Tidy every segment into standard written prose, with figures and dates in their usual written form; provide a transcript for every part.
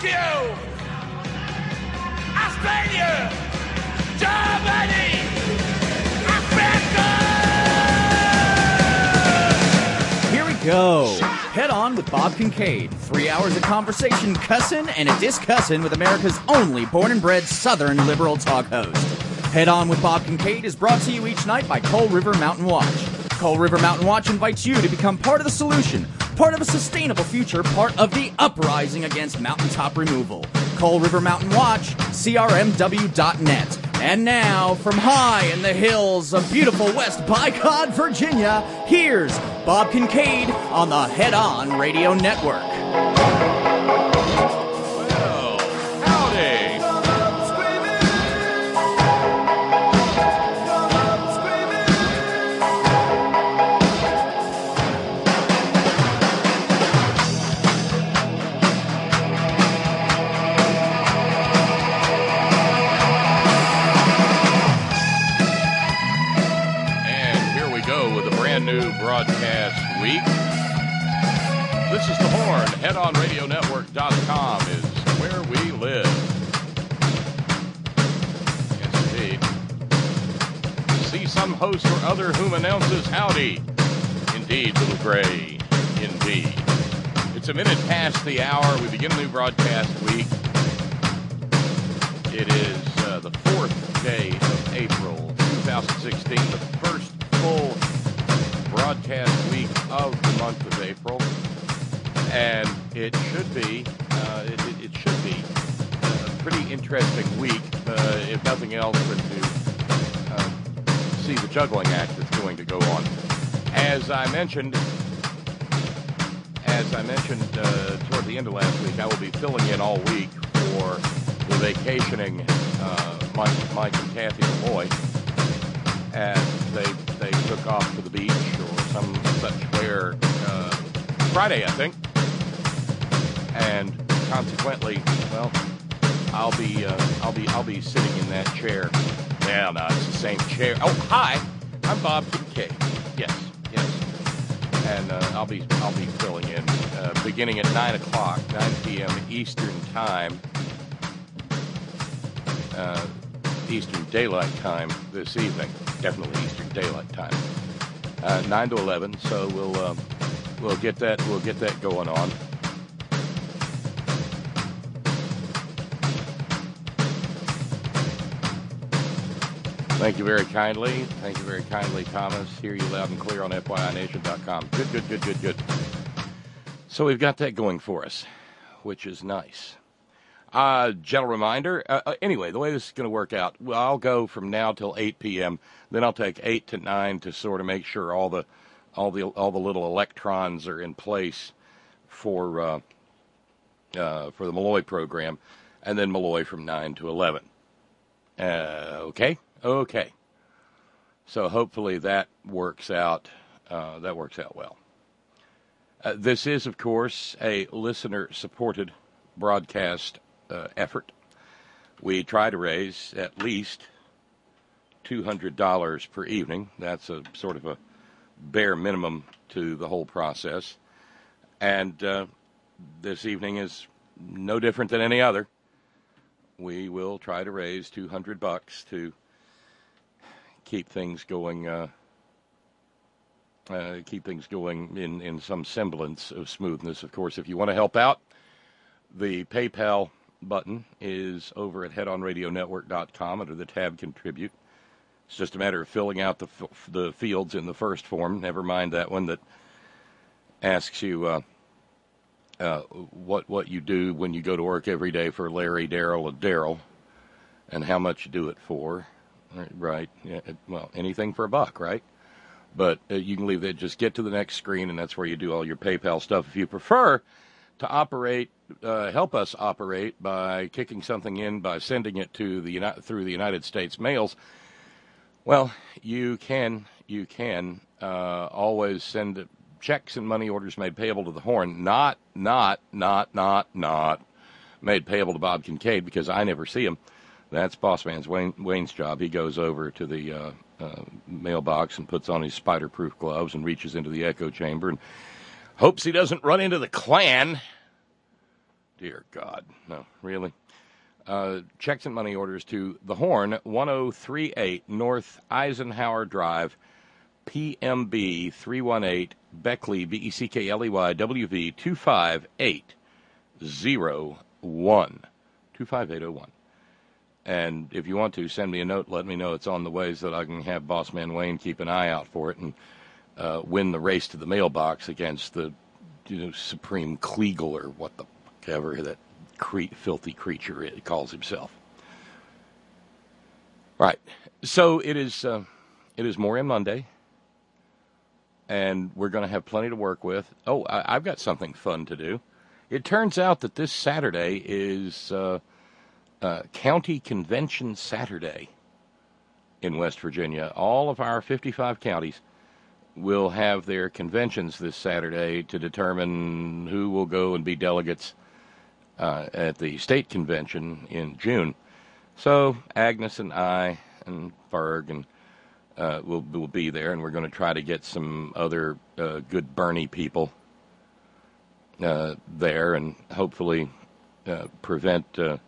Tokyo, Australia, Germany, America! Here we go. Head On with Bob Kincaid. 3 hours of conversation, cussin' and a discussin' with America's only born and bred Southern liberal talk host. Head On with Bob Kincaid is brought to you each night by Coal River Mountain Watch. Coal River Mountain Watch invites you to become part of the solution, part of a sustainable future, part of the uprising against mountaintop removal. Coal River Mountain Watch, crmw.net. And now, from high in the hills of beautiful West Bicod, Virginia, here's Bob Kincaid on the Head On Radio Network. Well, howdy. New broadcast week. This is The Horn. HeadOnRadioNetwork.com is where we live. Yes, indeed. See some host or other whom announces howdy. Indeed, little gray. Indeed. It's a minute past the hour. We begin a new broadcast week. It is the 4th day of April, 2016, the first full broadcast week of the month of April, and it should be a pretty interesting week, if nothing else, than to see the juggling act that's going to go on. As I mentioned toward the end of last week, I will be filling in all week for the vacationing Mike and Kathy Malloy, as they took off to the beach or some such where Friday, I think, and consequently, well, I'll be sitting in that chair. Yeah, no, it's the same chair. Oh, hi, I'm Bob Kincaid. Yes, and I'll be filling in beginning at 9 p.m. Eastern Time. Eastern Daylight Time this evening. Definitely Eastern Daylight Time. 9 to 11. So we'll get that going on. Thank you very kindly, Thomas. Hear you loud and clear on FYINation.com. Good. So we've got that going for us, which is nice. Gentle reminder, anyway, the way this is going to work out, well, I'll go from now till 8 p.m., then I'll take 8 to 9 to sort of make sure all the little electrons are in place for the Malloy program, and then Malloy from 9 to 11. Okay. So hopefully that works out well. This is, of course, a listener-supported broadcast effort. We try to raise at least $200 per evening. That's a sort of a bare minimum to the whole process. And this evening is no different than any other. We will try to raise $200 to keep things going in some semblance of smoothness. Of course, if you want to help out, the PayPal button is over at headonradionetwork.com under the tab Contribute. It's just a matter of filling out the fields in the first form. Never mind that one that asks you what you do when you go to work every day for Larry, Daryl, and Daryl, and how much you do it for. Right? Yeah, well, anything for $1, right? But you can leave that. Just get to the next screen, and that's where you do all your PayPal stuff. If you prefer to help us operate by kicking something in, by sending it to through the United States mails, well, you can always send checks and money orders made payable to the Horn, not made payable to Bob Kincaid, because I never see them. That's Boss Man's Wayne's job. He goes over to the mailbox and puts on his spider-proof gloves and reaches into the echo chamber and hopes he doesn't run into the Klan. Dear God. No, really? Checks and money orders to The Horn, 1038 North Eisenhower Drive, PMB 318, Beckley, Beckley, WV 25801. 25801. And if you want to, send me a note, let me know it's on the way so that I can have Boss Man Wayne keep an eye out for it and win the race to the mailbox against the Supreme Kleagle or what the fuck ever that filthy creature it calls himself. Right. So it is Moran Monday, and we're going to have plenty to work with. Oh, I've got something fun to do. It turns out that this Saturday is County Convention Saturday in West Virginia. All of our 55 counties will have their conventions this Saturday to determine who will go and be delegates at the state convention in June. So Agnes and I and Ferg and will be there, and we're going to try to get some other good Bernie people there, and hopefully prevent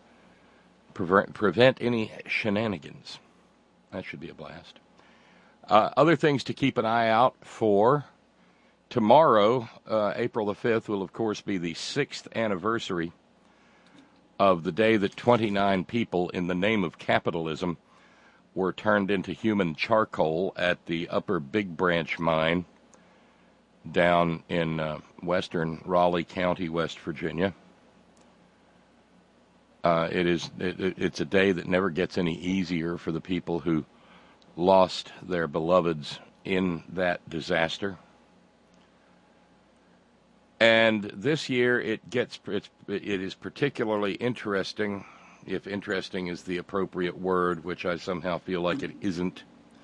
any shenanigans. That should be a blast. Other things to keep an eye out for. Tomorrow, April the 5th, will, of course, be the 6th anniversary of the day that 29 people, in the name of capitalism, were turned into human charcoal at the Upper Big Branch mine down in western Raleigh County, West Virginia. It's a day that never gets any easier for the people who lost their beloveds in that disaster. And this year it is particularly interesting, if interesting is the appropriate word, which I somehow feel like it isn't,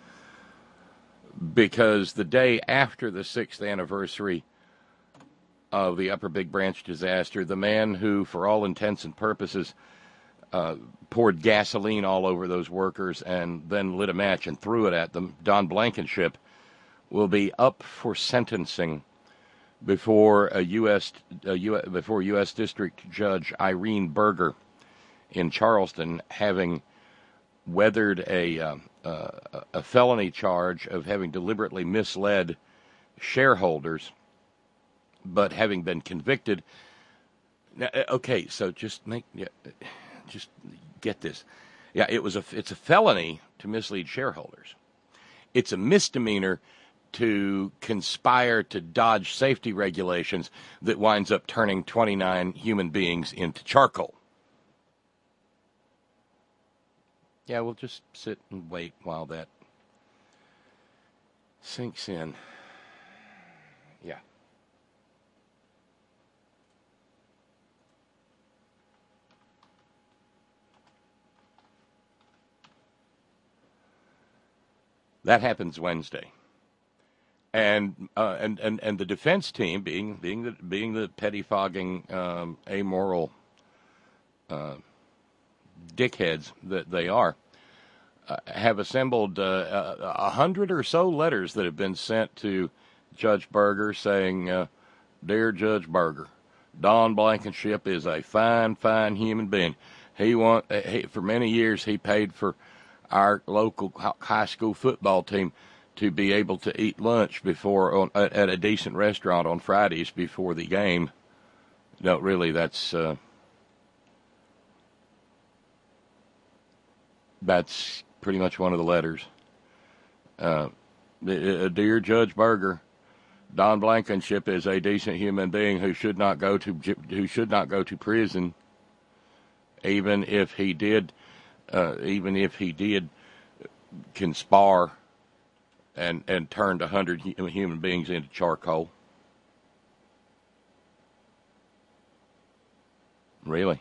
because the day after the 6th anniversary of the Upper Big Branch disaster, the man who, for all intents and purposes, poured gasoline all over those workers and then lit a match and threw it at them, Don Blankenship, will be up for sentencing before U.S. District Judge Irene Berger in Charleston, having weathered a felony charge of having deliberately misled shareholders, but having been convicted. Now, okay, so just get this. Yeah, it's a felony to mislead shareholders. It's a misdemeanor to conspire to dodge safety regulations that winds up turning 29 human beings into charcoal. Yeah, we'll just sit and wait while that sinks in. Yeah. That happens Wednesday. And the defense team, being the pettifogging, amoral dickheads that they are, have assembled 100 or so letters that have been sent to Judge Berger saying, "Dear Judge Berger, Don Blankenship is a fine, fine human being. For many years he paid for our local high school football team to be able to eat lunch at a decent restaurant on Fridays before the game." No, really, that's pretty much one of the letters. Dear Judge Berger, Don Blankenship is a decent human being who should not go to prison, even if he did conspire and turned 100 human beings into charcoal. Really?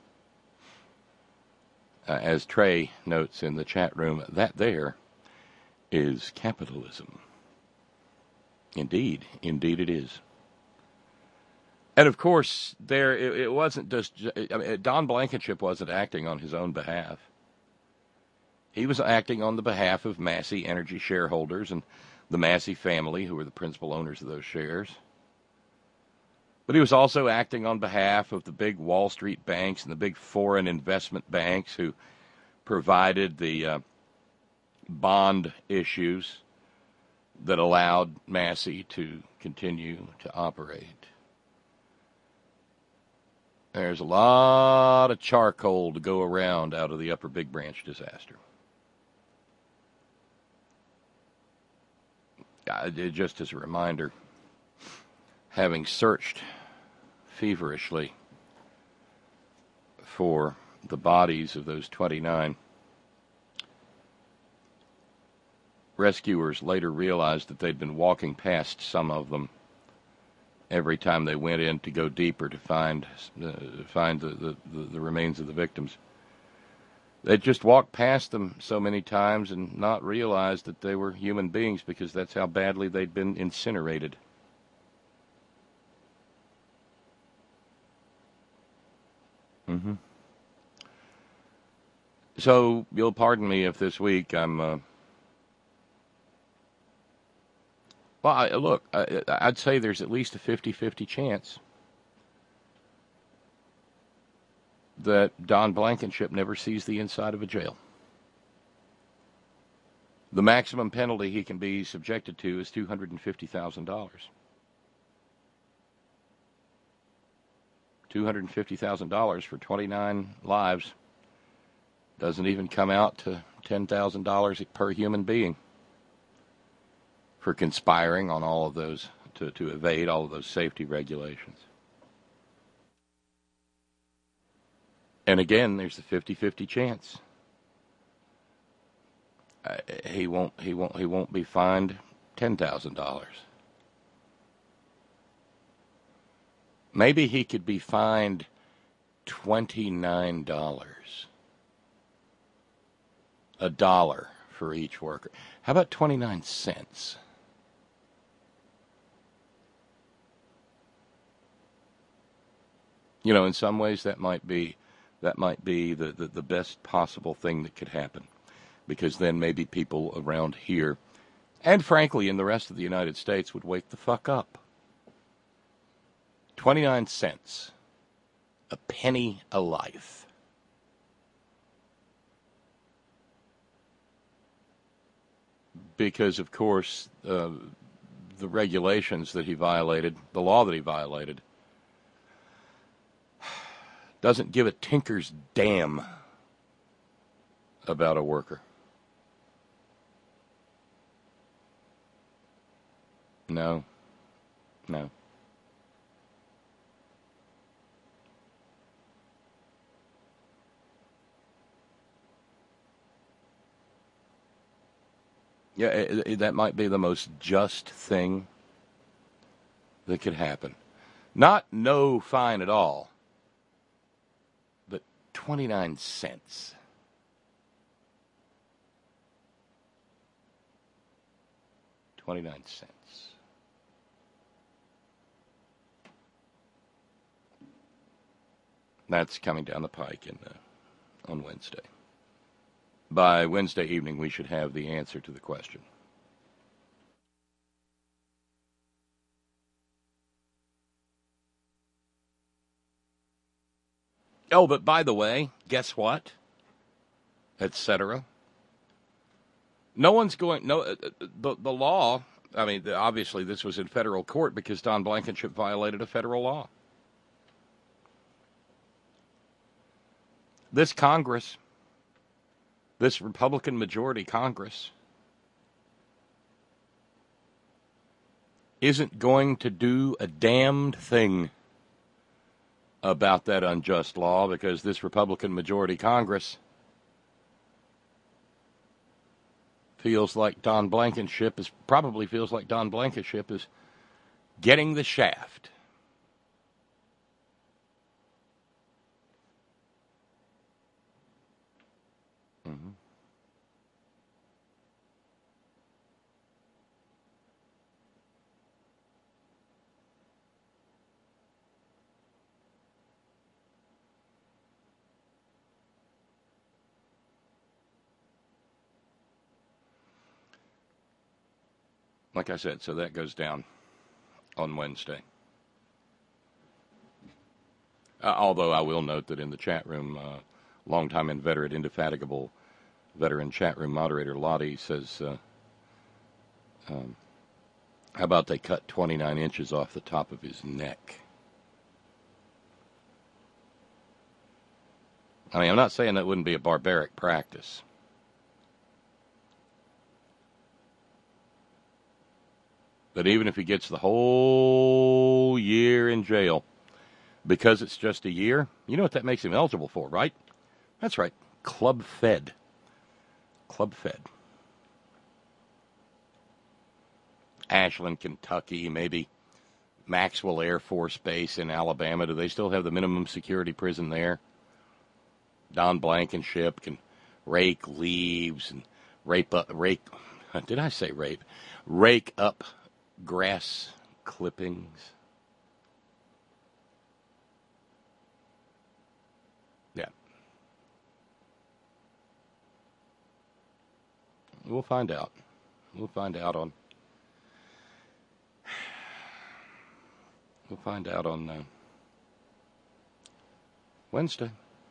As Trey notes in the chat room, that there is capitalism. Indeed it is. And of course, it wasn't just Don Blankenship wasn't acting on his own behalf. He was acting on the behalf of Massey Energy shareholders and the Massey family, who were the principal owners of those shares. But he was also acting on behalf of the big Wall Street banks and the big foreign investment banks who provided the bond issues that allowed Massey to continue to operate. There's a lot of charcoal to go around out of the Upper Big Branch disaster. Just as a reminder, having searched feverishly for the bodies of those 29, rescuers later realized that they'd been walking past some of them every time they went in to go deeper to find the remains of the victims. They'd just walked past them so many times and not realized that they were human beings because that's how badly they'd been incinerated. So you'll pardon me if this week I'm... I'd say there's at least a 50-50 chance that Don Blankenship never sees the inside of a jail. The maximum penalty he can be subjected to is $250,000. $250,000 for 29 lives doesn't even come out to $10,000 per human being for conspiring on all of those, to evade all of those safety regulations. And again, there's a 50-50 chance. He won't be fined $10,000. Maybe he could be fined $29. $1 for each worker. How about 29 cents? You know, in some ways that might be the best possible thing that could happen, because then maybe people around here, and frankly in the rest of the United States, would wake the fuck up. 29 cents. A penny a life. Because, of course, the regulations that he violated, the law that he violated, doesn't give a tinker's damn about a worker. No. Yeah, that might be the most just thing that could happen. Not no fine at all, but 29 cents. $0.29. That's coming down the pike on Wednesday. By Wednesday evening, we should have the answer to the question. Oh, but by the way, guess what? Etc. No one's going... The law... I mean, obviously this was in federal court because Don Blankenship violated a federal law. This Congress... This Republican majority Congress isn't going to do a damned thing about that unjust law, because this Republican majority Congress feels like Don Blankenship is getting the shaft. Mm-hmm. Like I said, so that goes down on Wednesday. Although I will note that in the chat room, longtime inveterate, indefatigable veteran chat room moderator Lottie says, how about they cut 29 inches off the top of his neck? I mean, I'm not saying that wouldn't be a barbaric practice. But even if he gets the whole year in jail, because it's just a year, you know what that makes him eligible for, right? That's right, Club Fed. Club Fed. Ashland, Kentucky, maybe Maxwell Air Force Base in Alabama. Do they still have the minimum security prison there? Don Blankenship can rake leaves and rake up grass clippings. Yeah. We'll find out. We'll find out on Wednesday.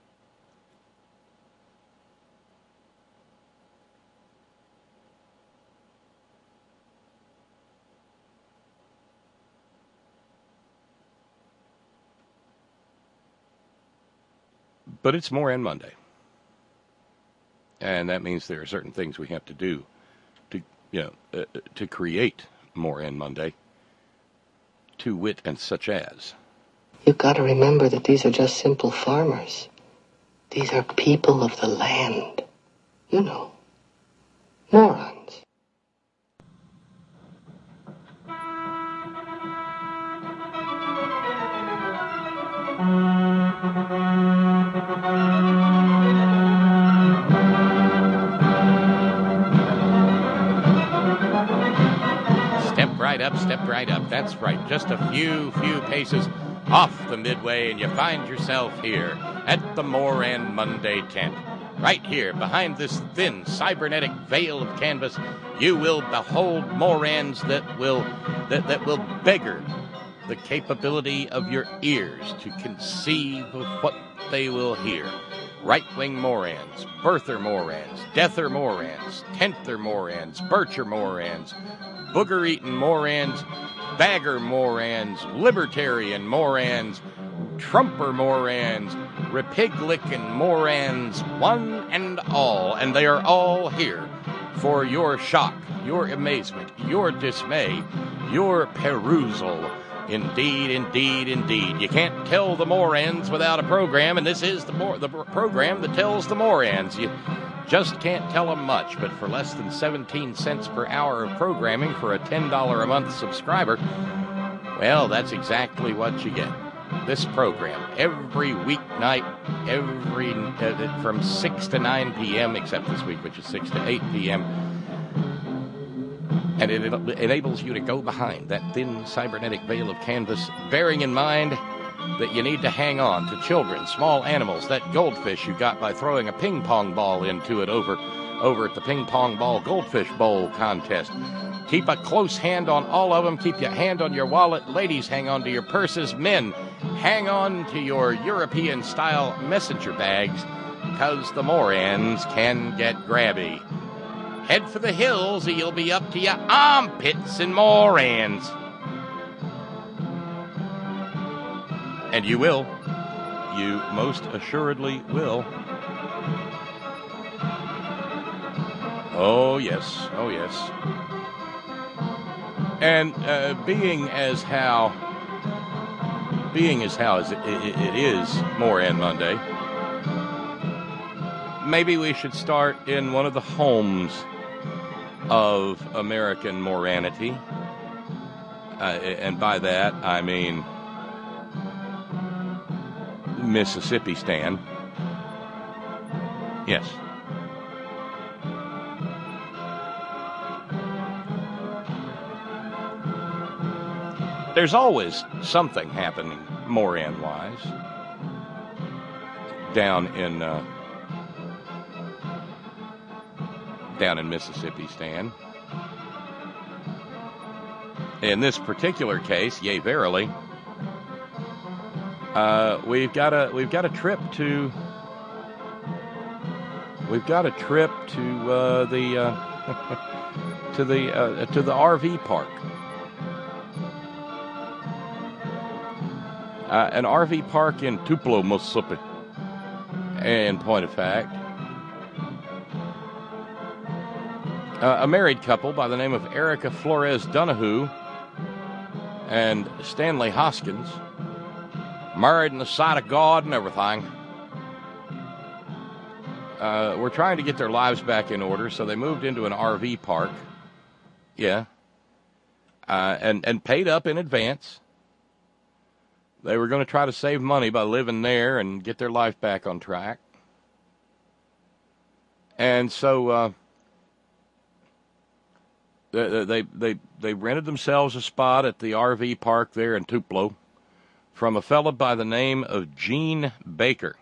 But it's Moran Monday. And that means there are certain things we have to do to create Moran Monday, to wit and such as. You've got to remember that these are just simple farmers. These are people of the land. You know, morons. Step right up. That's right. Just a few paces off the midway, and you find yourself here at the Moran Monday tent. Right here, behind this thin cybernetic veil of canvas, you will behold Morans that will beggar the capability of your ears to conceive of what they will hear. Right-wing Morans, birther Morans, deather Morans, tenther Morans, bircher Morans, booger-eating Morans, bagger Morans, libertarian Morans, Trumper Morans, repig-licking Morans, one and all. And they are all here for your shock, your amazement, your dismay, your perusal. Indeed, indeed, indeed. You can't tell the Morans without a program, and this is the program that tells the Morans. You just can't tell them much, but for less than 17 cents per hour of programming for a $10 a month subscriber, well, that's exactly what you get. This program, every weeknight, from 6 to 9 p.m., except this week, which is 6 to 8 p.m., and it enables you to go behind that thin cybernetic veil of canvas, bearing in mind that you need to hang on to children, small animals, that goldfish you got by throwing a ping pong ball into it over at the ping pong ball goldfish bowl contest. Keep a close hand on all of them. Keep your hand on your wallet. Ladies, hang on to your purses. Men, hang on to your European-style messenger bags, because the Morans can get grabby. Head for the hills, or you'll be up to your armpits in Morans. And you will. You most assuredly will. Oh, yes. Oh, yes. And being as how it is Moran Monday, maybe we should start in one of the homes of American moranity. And by that, I mean Mississippi Stan. Yes. There's always something happening Moran-wise down in Mississippi, Stan. In this particular case, yea, verily, We've got a trip to the to the RV park. An RV park in Tupelo, Mississippi. In point of fact, a married couple by the name of Erica Flores Donahue and Stanley Hoskins, married in the sight of God and everything, were trying to get their lives back in order, so they moved into an RV park. Yeah. And paid up in advance. They were going to try to save money by living there and get their life back on track. And so they rented themselves a spot at the RV park there in Tupelo from a fellow by the name of Gene Baker.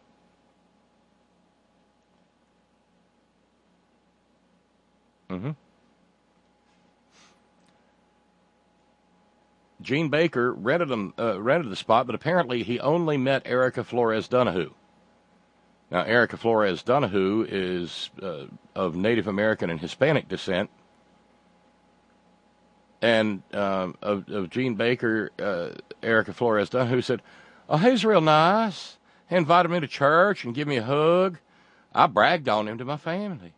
Gene Baker rented the spot, but apparently he only met Erica Flores Donahue. Now, Erica Flores Donahue is of Native American and Hispanic descent, and of Gene Baker, Erica Flores Donahue said, "Oh, he's real nice. He invited me to church and give me a hug. I bragged on him to my family."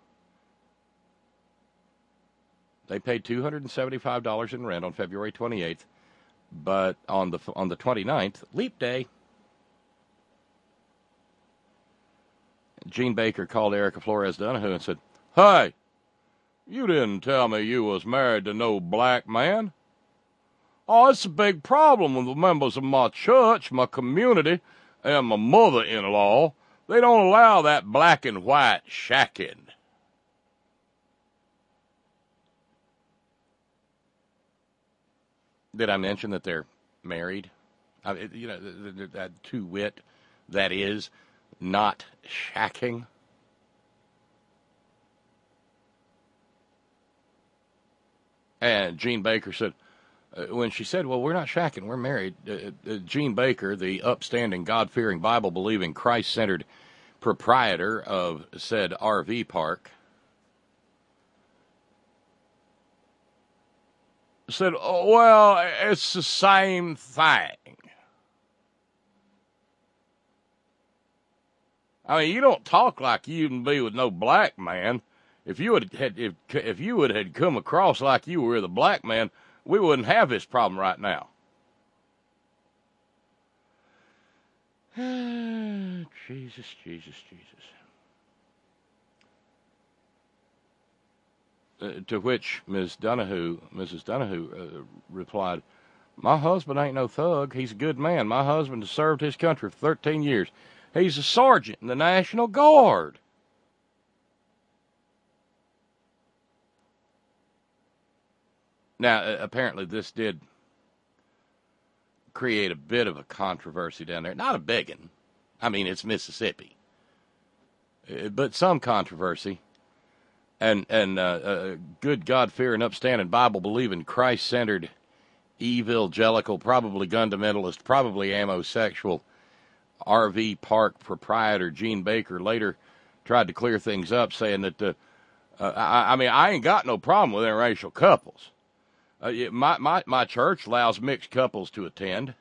They paid $275 in rent on February 28th. But on the 29th, Leap Day, Gene Baker called Erica Flores Donahue and said, "Hey, you didn't tell me you was married to no black man. Oh, it's a big problem with the members of my church, my community, and my mother-in-law. They don't allow that black and white shacking." Did I mention that they're married? That to wit, that is not shacking. And Gene Baker said, when she said, "Well, we're not shacking, we're married," Gene Baker, the upstanding, God-fearing, Bible-believing, Christ-centered proprietor of said RV park, said, "Oh, well, it's the same thing." I mean, you don't talk like you can be with no black man. If you would had come across like you were the black man, we wouldn't have this problem right now. Jesus. To which Mrs. Donahue replied, "My husband ain't no thug. He's a good man. My husband has served his country for 13 years. He's a sergeant in the National Guard." Now, apparently this did create a bit of a controversy down there. Not a big one. I mean, it's Mississippi. But some controversy. And good God-fearing, upstanding, Bible-believing, Christ-centered, evangelical, probably gun-fundamentalist, probably amosexual RV park proprietor Gene Baker later tried to clear things up, saying that, I ain't got no problem with interracial couples. My church allows mixed couples to attend.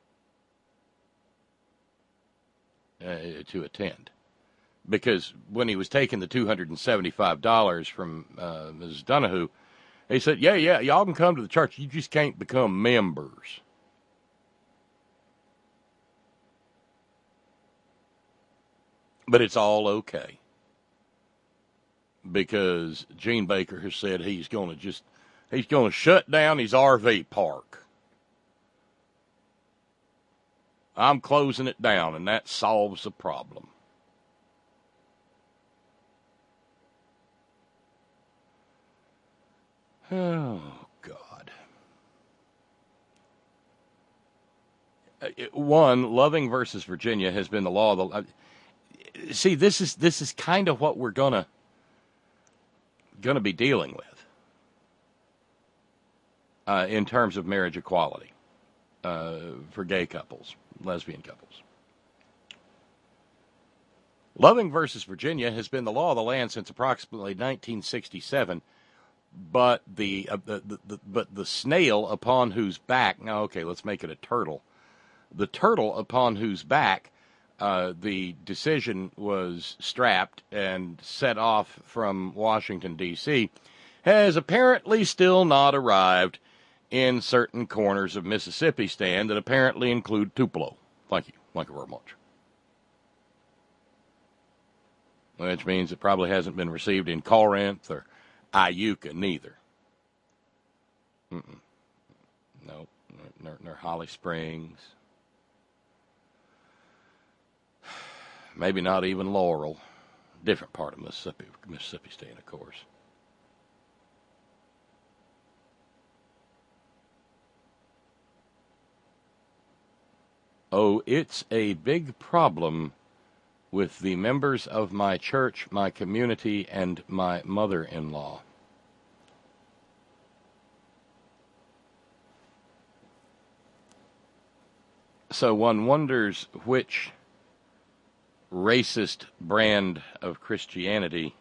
Because when he was taking the $275 from Mrs. Donahue, he said, yeah, y'all can come to the church. You just can't become members. But it's all okay. Because Gene Baker has said he's going to shut down his RV park. I'm closing it down, and that solves the problem. Oh, God. Loving versus Virginia has been the law of the... See, this is kind of what we're gonna be dealing with in terms of marriage equality. for gay couples, lesbian couples. Loving versus Virginia has been the law of the land since approximately 1967, but the snail upon whose back, now okay, let's make it a turtle. The turtle upon whose back the decision was strapped and set off from Washington, D.C., has apparently still not arrived in certain corners of Mississippi stand that apparently include Tupelo. Thank you very much. Which means it probably hasn't been received in Corinth or Iuka neither. No, nor Holly Springs. Maybe not even Laurel. Different part of Mississippi State, of course. Oh, it's a big problem with the members of my church, my community, and my mother-in-law. So one wonders which racist brand of Christianity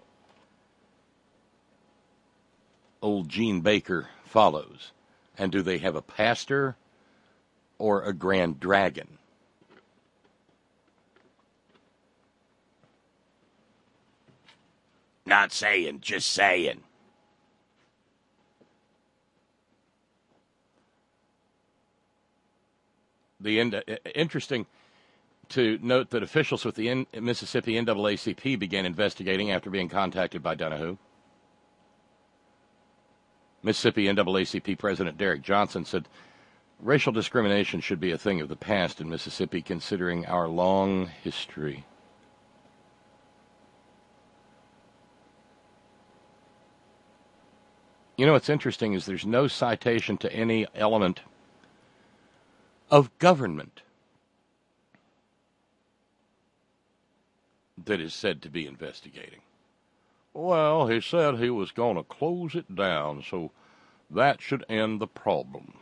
old Gene Baker follows. And do they have a pastor or a grand dragon? Not saying, just saying. Interesting to note that officials with the Mississippi NAACP began investigating after being contacted by Donahue. Mississippi NAACP President Derek Johnson said, racial discrimination should be a thing of the past in Mississippi, considering our long history. You know what's interesting is there's no citation to any element of government that is said to be investigating. Well, he said he was going to close it down, so that should end the problem.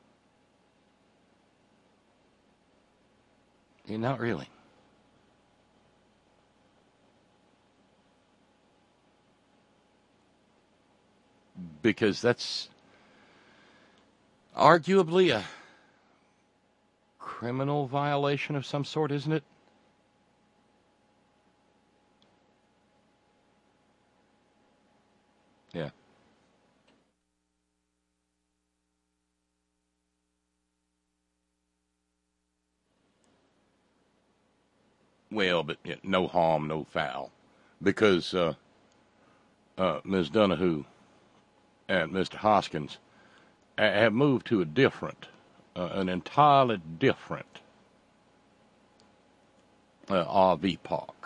Not really. Because that's arguably a criminal violation of some sort, isn't it? Yeah. Well, but no harm, no foul. Because Ms. Donahue and Mr. Hoskins have moved to a different, an entirely different RV park.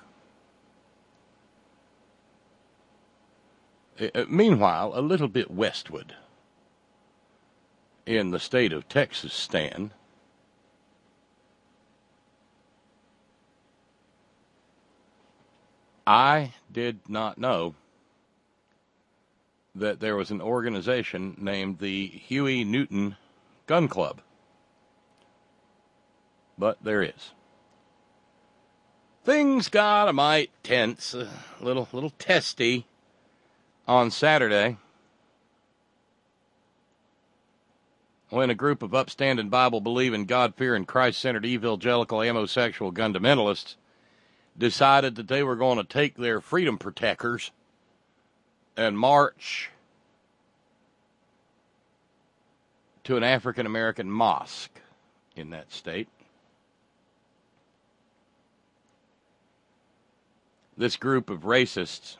Meanwhile, a little bit westward in the state of Texas, Stan, I did not know that there was an organization named the Huey Newton Gun Club. But there is. Things got a mite tense, a little testy on Saturday when a group of upstanding Bible-believing, God-fearing, Christ-centered, evangelical, homosexual fundamentalists decided that they were going to take their freedom protectors and march to an African-American mosque in that state. This group of racists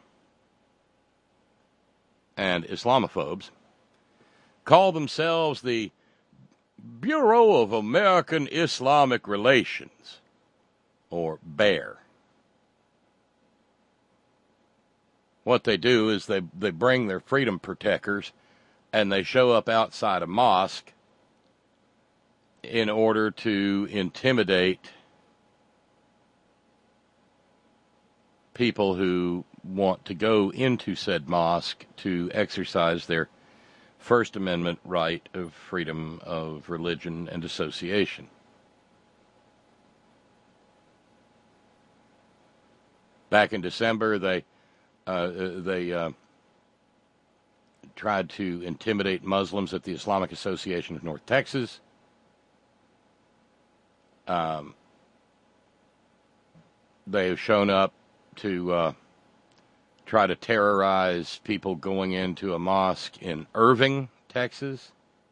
and Islamophobes call themselves the Bureau of American Islamic Relations, or BARE. What they do is they bring their freedom protectors and they show up outside a mosque in order to intimidate people who want to go into said mosque to exercise their First Amendment right of freedom of religion and association. Back in December, they tried to intimidate Muslims at the Islamic Association of North Texas. They have shown up to try to terrorize people going into a mosque in Irving, Texas.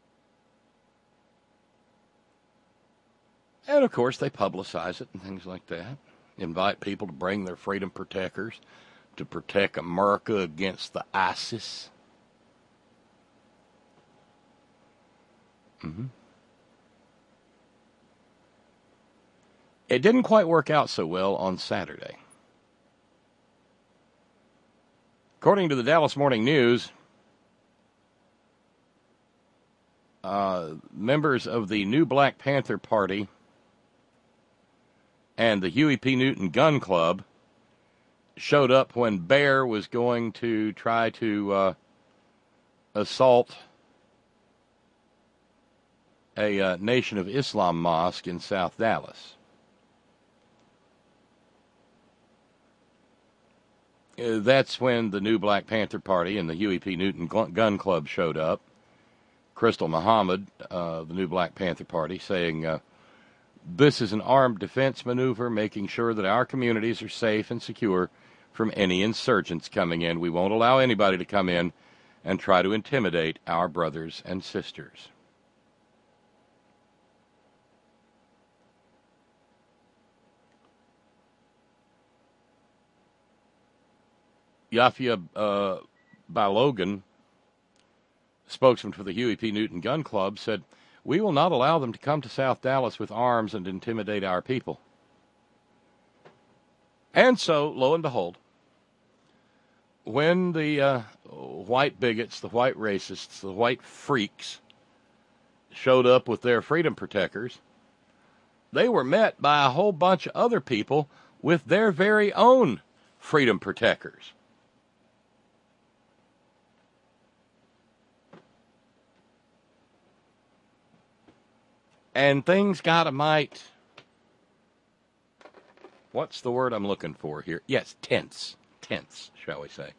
And, of course, they publicize it and things like that. Invite people to bring their freedom protectors to protect America against the ISIS. It didn't quite work out so well on Saturday. According to the Dallas Morning News, members of the New Black Panther Party and the Huey P. Newton Gun Club showed up when Bear was going to try to assault a Nation of Islam mosque in South Dallas. That's when the New Black Panther Party and the Huey P. Newton Gun Club showed up. Crystal Muhammad, the New Black Panther Party, saying, this is an armed defense maneuver, making sure that our communities are safe and secure from any insurgents coming in. We won't allow anybody to come in and try to intimidate our brothers and sisters. Yafia Balogan, spokesman for the Huey P. Newton Gun Club, said, we will not allow them to come to South Dallas with arms and intimidate our people. And so, lo and behold, when the white bigots, the white racists, the white freaks showed up with their freedom protectors, they were met by a whole bunch of other people with their very own freedom protectors. And things got a mite, what's the word I'm looking for here? Yes, tense, shall we say.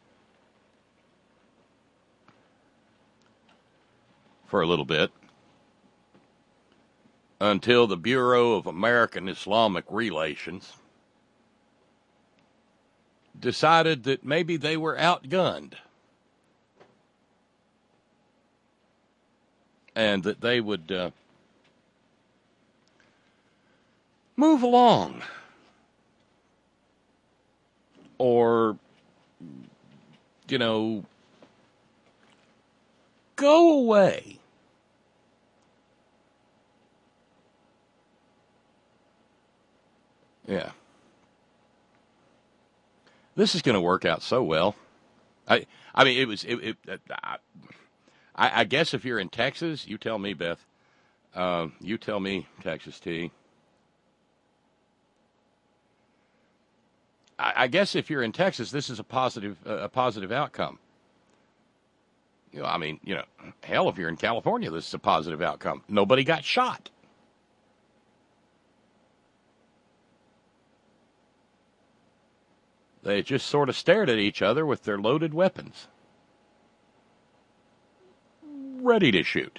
For a little bit. Until the Bureau of American Islamic Relations decided that maybe they were outgunned. And that they would move along. Or, go away. Yeah. This is going to work out so well. I guess if you're in Texas, you tell me, Beth. You tell me, Texas T. I guess if you're in Texas, this is a positive outcome. Hell, if you're in California, this is a positive outcome. Nobody got shot. They just sort of stared at each other with their loaded weapons, ready to shoot.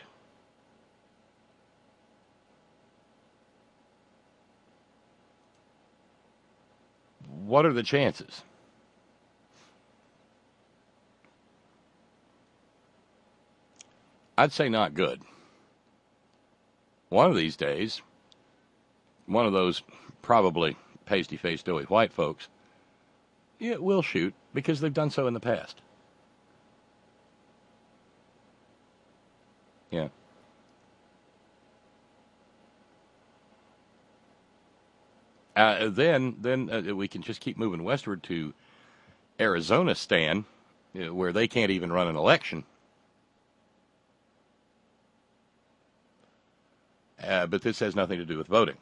What are the chances? I'd say not good. One of these days, one of those probably pasty-faced, doughy white folks, will shoot because they've done so in the past. Yeah. Then we can just keep moving westward to Arizona, Stan, where they can't even run an election. But this has nothing to do with voting.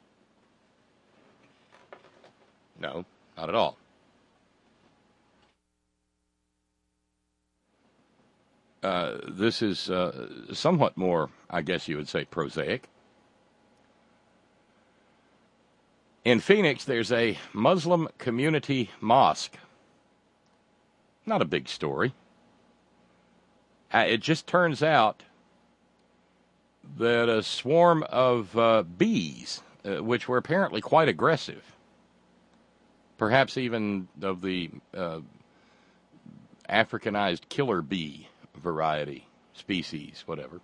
No, not at all. this is somewhat more, I guess you would say, prosaic. In Phoenix, there's a Muslim community mosque. Not a big story. It just turns out that a swarm of bees, which were apparently quite aggressive, perhaps even of the Africanized killer bee variety, species, whatever.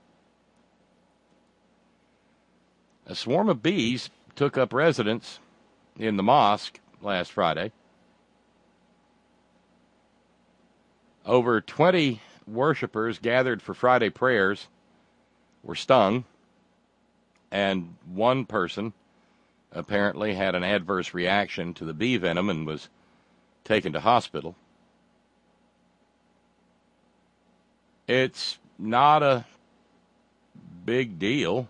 A swarm of bees took up residence in the mosque last Friday. Over 20 worshipers gathered for Friday prayers were stung, and one person apparently had an adverse reaction to the bee venom and was taken to hospital. It's not a big deal.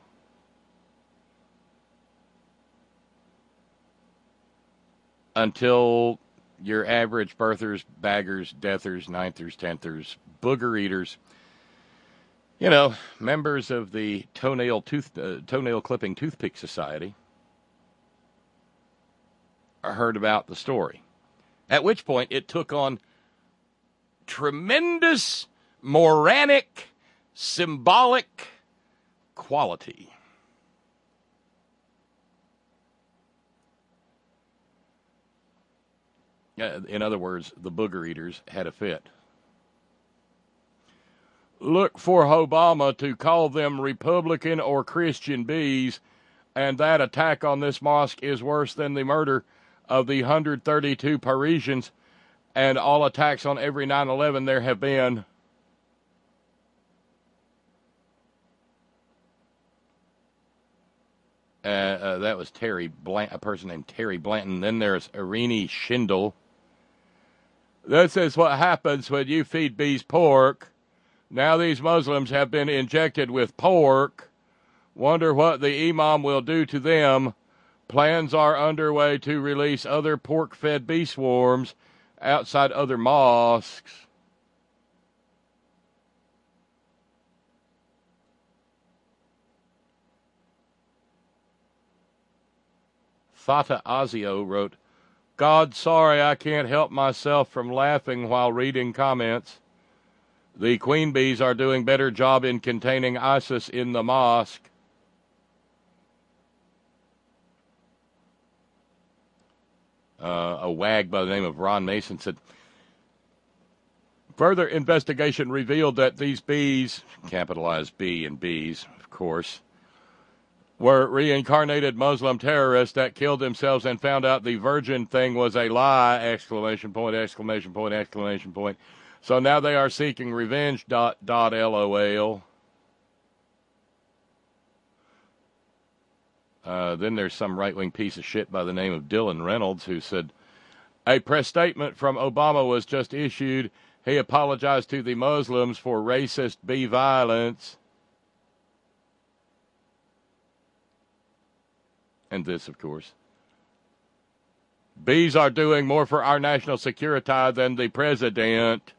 Until your average birthers, baggers, deathers, ninthers, tenthers, booger eaters, you know, members of the toenail clipping toothpick society heard about the story. At which point it took on tremendous moranic, symbolic quality. In other words, the booger eaters had a fit. Look for Obama to call them Republican or Christian bees, and that attack on this mosque is worse than the murder of the 132 Parisians and all attacks on every 9/11 there have been. That was a person named Terry Blanton. Then there's Irene Schindel. This is what happens when you feed bees pork. Now these Muslims have been injected with pork. Wonder what the imam will do to them. Plans are underway to release other pork-fed bee swarms outside other mosques. Fata Azio wrote, God, sorry, I can't help myself from laughing while reading comments. The queen bees are doing better job in containing ISIS in the mosque. A wag by the name of Ron Mason said, further investigation revealed that these bees, capitalized B and bees, of course, were reincarnated Muslim terrorists that killed themselves and found out the virgin thing was a lie, exclamation point, exclamation point, exclamation point. So now they are seeking revenge, LOL. Then there's some right-wing piece of shit by the name of Dylan Reynolds who said, a press statement from Obama was just issued. He apologized to the Muslims for racist bee violence. And this, of course. Bees are doing more for our national security than the president.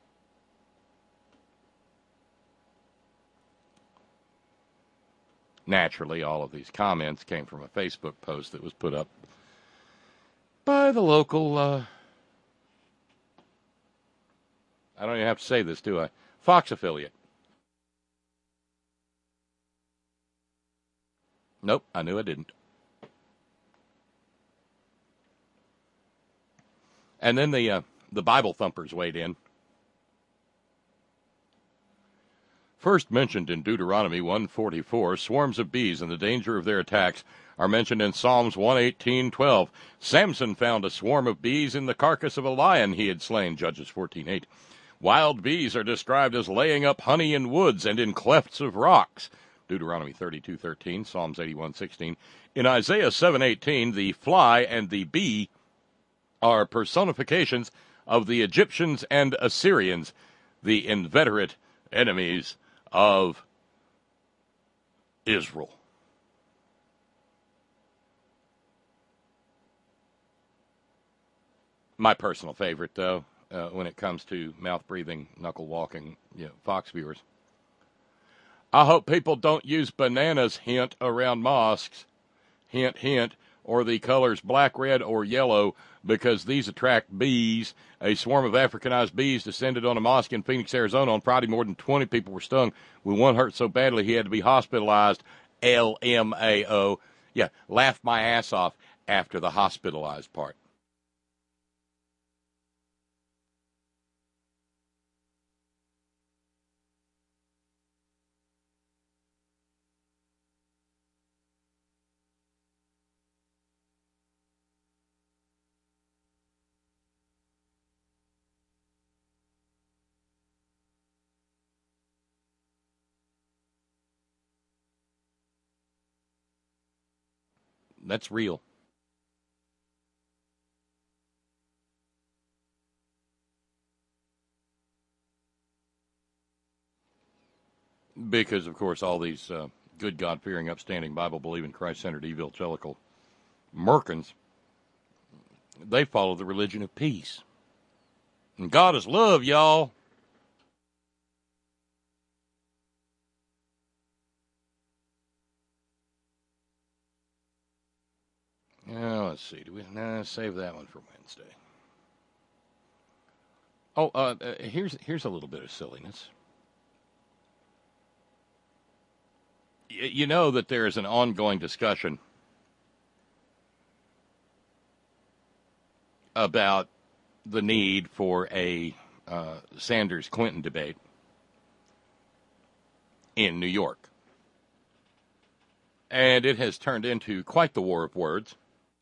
Naturally, all of these comments came from a Facebook post that was put up by the local, I don't even have to say this, do I? Fox affiliate. Nope, I knew I didn't. And then the Bible thumpers weighed in. First mentioned in Deuteronomy 144, swarms of bees and the danger of their attacks are mentioned in Psalms 118:12. Samson found a swarm of bees in the carcass of a lion he had slain, Judges 14:8. Wild bees are described as laying up honey in woods and in clefts of rocks, Deuteronomy 32:13, Psalms 81:16. In Isaiah 7:18, the fly and the bee are personifications of the Egyptians and Assyrians, the inveterate enemies of Israel. My personal favorite, though, when it comes to mouth-breathing, knuckle-walking Fox viewers. I hope people don't use bananas, hint, around mosques, hint, hint, or the colors black, red, or yellow, because these attract bees. A swarm of Africanized bees descended on a mosque in Phoenix, Arizona on Friday. More than 20 people were stung, with one hurt so badly he had to be hospitalized. LMAO. Yeah, laughed my ass off after the hospitalized part. That's real. Because, of course, all these good, God-fearing, upstanding, Bible-believing, Christ-centered, evangelical Merkins, they follow the religion of peace. And God is love, y'all. Now, let's see. Do we save that one for Wednesday? Oh, here's a little bit of silliness. You know that there is an ongoing discussion about the need for a Sanders-Clinton debate in New York. And it has turned into quite the war of words.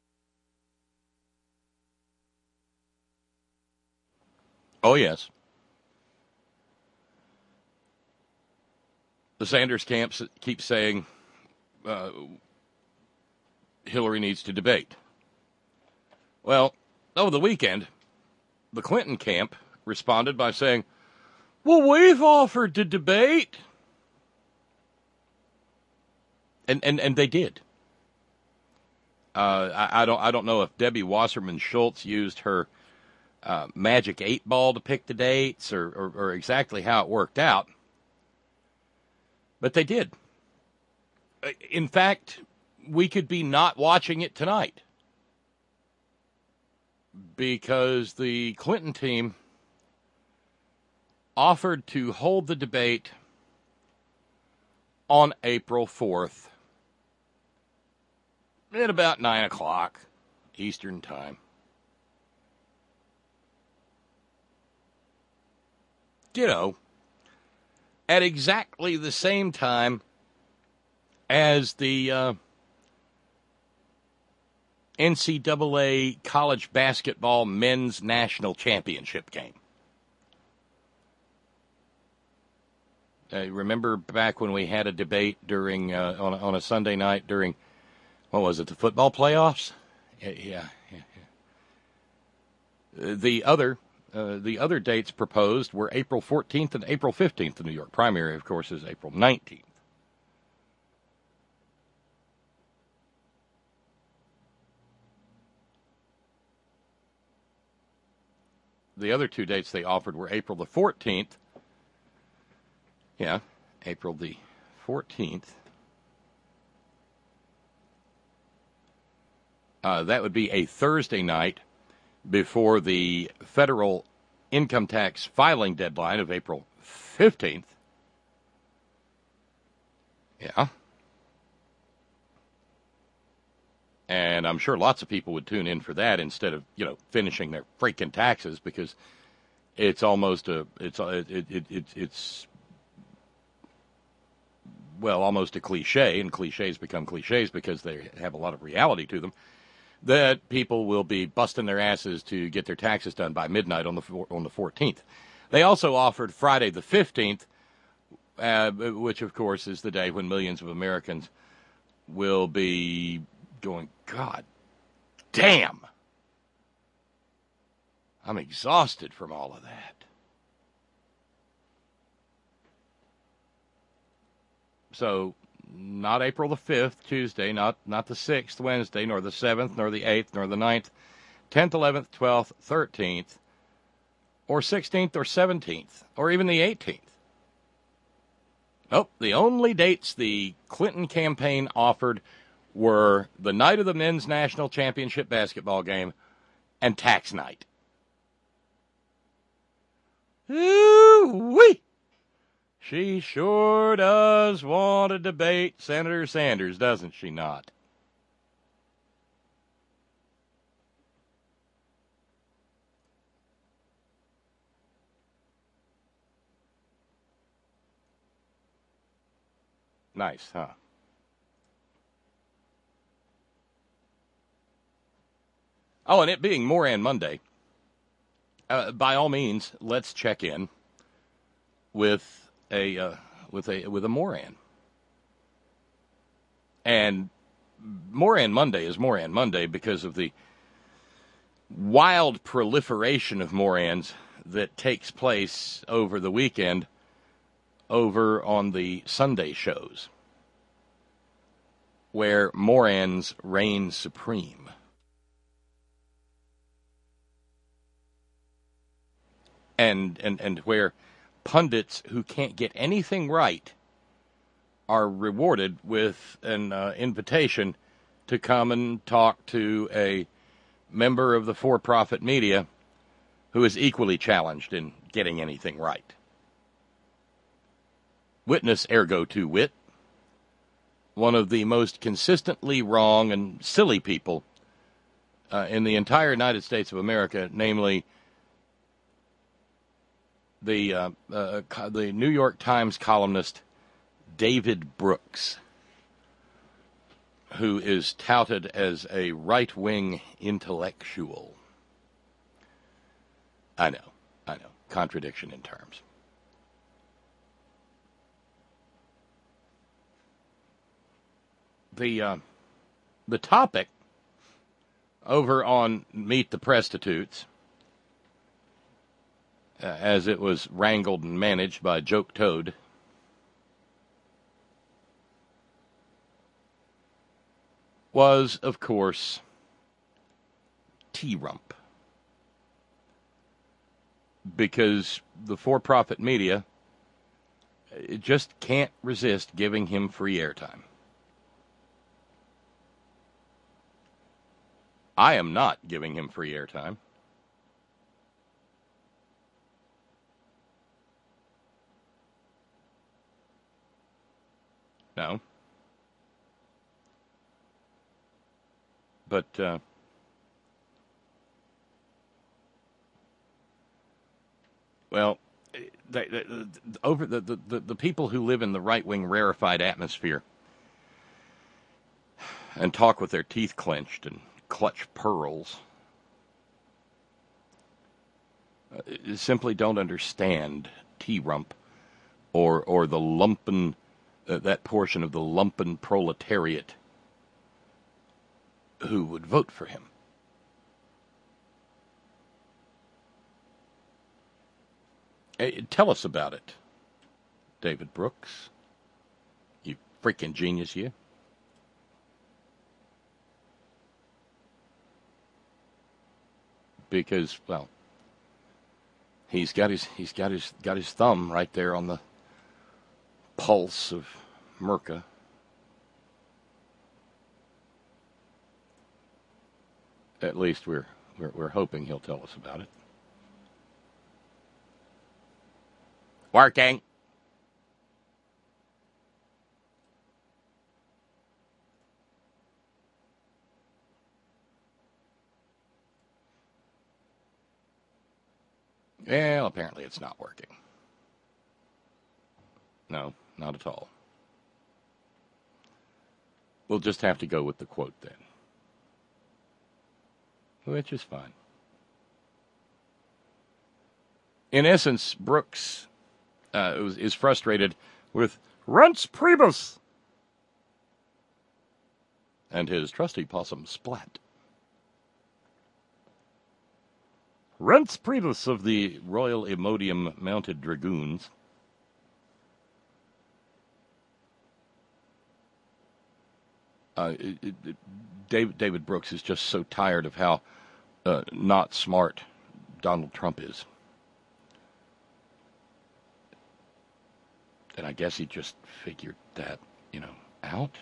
Oh, yes. The Sanders camp keeps saying Hillary needs to debate. Well, over the weekend, the Clinton camp responded by saying, well, we've offered to debate. And they did. I don't know if Debbie Wasserman Schultz used her magic 8-ball to pick the dates or exactly how it worked out. But they did. In fact, we could be not watching it tonight because the Clinton team offered to hold the debate on April 4th at about 9 o'clock Eastern Time. Ditto. At exactly the same time as the NCAA college basketball men's national championship game. Remember back when we had a debate during on a Sunday night during, what was it, the football playoffs? Yeah. The other dates proposed were April 14th and April 15th. The New York primary, of course, is April 19th. The other two dates they offered were April the 14th. Yeah, April the 14th. That would be a Thursday night before the federal income tax filing deadline of April 15th. Yeah. And I'm sure lots of people would tune in for that instead of, finishing their freaking taxes, because it's almost almost a cliche, and cliches become cliches because they have a lot of reality to them, that people will be busting their asses to get their taxes done by midnight on the 14th. They also offered Friday the 15th, which, of course, is the day when millions of Americans will be going, God damn, I'm exhausted from all of that. So, not April the 5th, Tuesday, not the 6th, Wednesday, nor the 7th, nor the 8th, nor the 9th, 10th, 11th, 12th, 13th, or 16th or 17th or even the 18th. Nope, the only dates the Clinton campaign offered were the night of the men's national championship basketball game and tax night. Ooh-wee! She sure does want to debate Senator Sanders, doesn't she not? Nice, huh? Oh, and it being Moran Monday, by all means, let's check in with a Moran. And Moran Monday is Moran Monday because of the wild proliferation of Morans that takes place over the weekend over on the Sunday shows, where Morans reign supreme. And where pundits who can't get anything right are rewarded with an invitation to come and talk to a member of the for-profit media who is equally challenged in getting anything right. Witness ergo to wit, one of the most consistently wrong and silly people in the entire United States of America, namely the New York Times columnist David Brooks, who is touted as a right-wing intellectual. I know, contradiction in terms. The topic over on Meet the Prostitutes, as it was wrangled and managed by Joke Toad, was, of course, T-Rump. Because the for-profit media just can't resist giving him free airtime. I am not giving him free airtime. No. But, well, over the people who live in the right-wing rarefied atmosphere and talk with their teeth clenched and clutch pearls simply don't understand T-Rump or the lumpen, that portion of the lumpen proletariat who would vote for him. Tell us about it, David Brooks. You freaking genius, you. Because, well, he's got his thumb right there on the pulse of Merca. At least we're hoping he'll tell us about it. Working. Well, apparently it's not working. No, not at all. We'll just have to go with the quote then. Which is fine. In essence, Brooks is frustrated with Reince Priebus and his trusty possum Splat. Reince Priebus of the Royal Imodium Mounted Dragoons David Brooks is just so tired of how not smart Donald Trump is. And I guess he just figured that, out.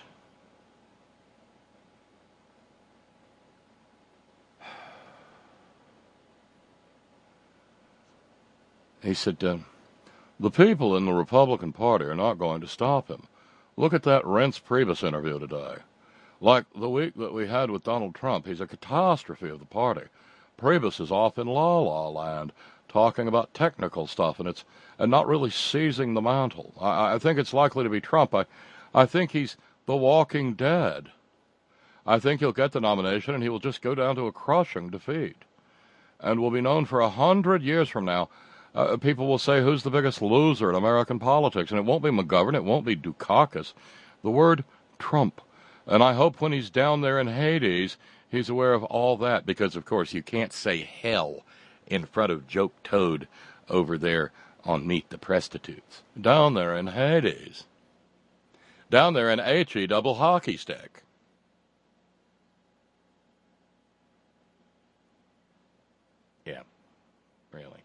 He said, the people in the Republican Party are not going to stop him. Look at that Reince Priebus interview today. Like the week that we had with Donald Trump, he's a catastrophe of the party. Priebus is off in la-la land talking about technical stuff and not really seizing the mantle. I think it's likely to be Trump. I think he's the walking dead. I think he'll get the nomination and he will just go down to a crushing defeat. And will be known for 100 years from now. People will say, who's the biggest loser in American politics? And it won't be McGovern, it won't be Dukakis. The word Trump. And I hope when he's down there in Hades, he's aware of all that. Because, of course, you can't say hell in front of Joke Toad over there on Meet the Prostitutes. Down there in Hades. Down there in H-E double hockey stick. Yeah, really.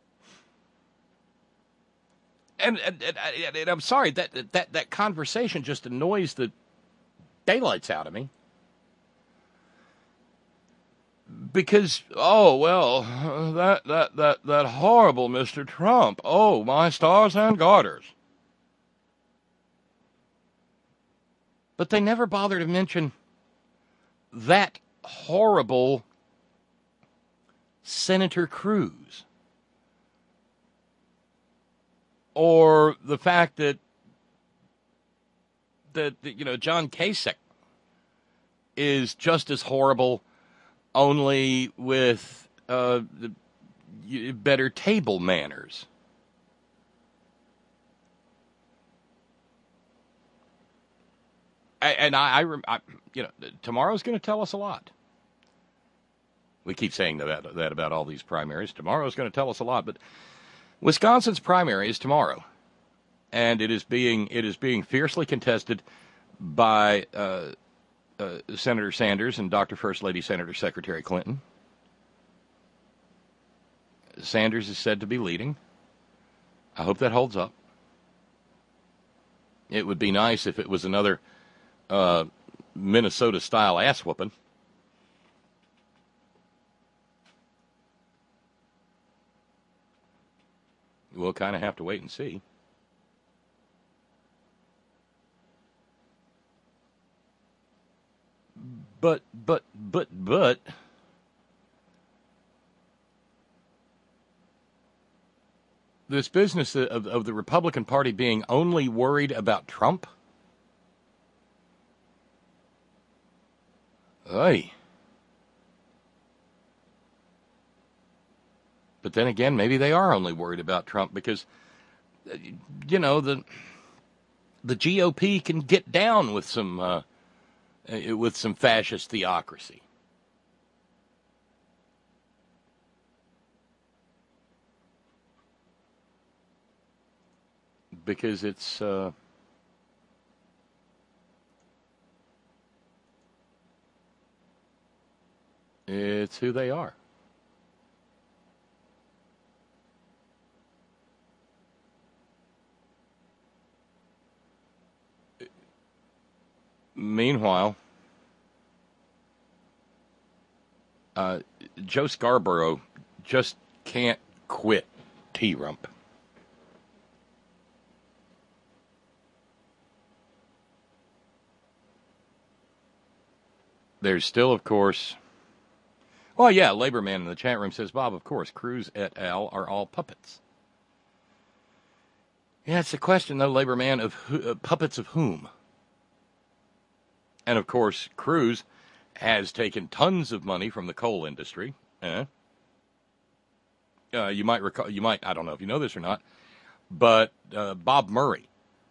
And I'm sorry, that conversation just annoys the daylights out of me. Because, that horrible Mr. Trump. Oh, my stars and garters. But they never bother to mention that horrible Senator Cruz. Or the fact that John Kasich is just as horrible, only with better table manners. And tomorrow's going to tell us a lot. We keep saying that about all these primaries. Tomorrow's going to tell us a lot, but Wisconsin's primary is tomorrow, and it is being fiercely contested by Senator Sanders and Dr. First Lady Senator Secretary Clinton. Sanders is said to be leading. I hope that holds up. It would be nice if it was another Minnesota-style ass-whooping. We'll kind of have to wait and see. But this business of the Republican Party being only worried about Trump? Hey. But then again, maybe they are only worried about Trump because, the GOP can get down with some fascist theocracy. Because it's who they are. Meanwhile, Joe Scarborough just can't quit T-Rump. There's still, of course... Well, yeah, Labor Man in the chat room says, Bob, of course, Cruz et al. Are all puppets. Yeah, it's a question, though, Labor Man, of puppets of whom? And, of course, Cruz has taken tons of money from the coal industry. You might recall, I don't know if you know this or not, but Bob Murray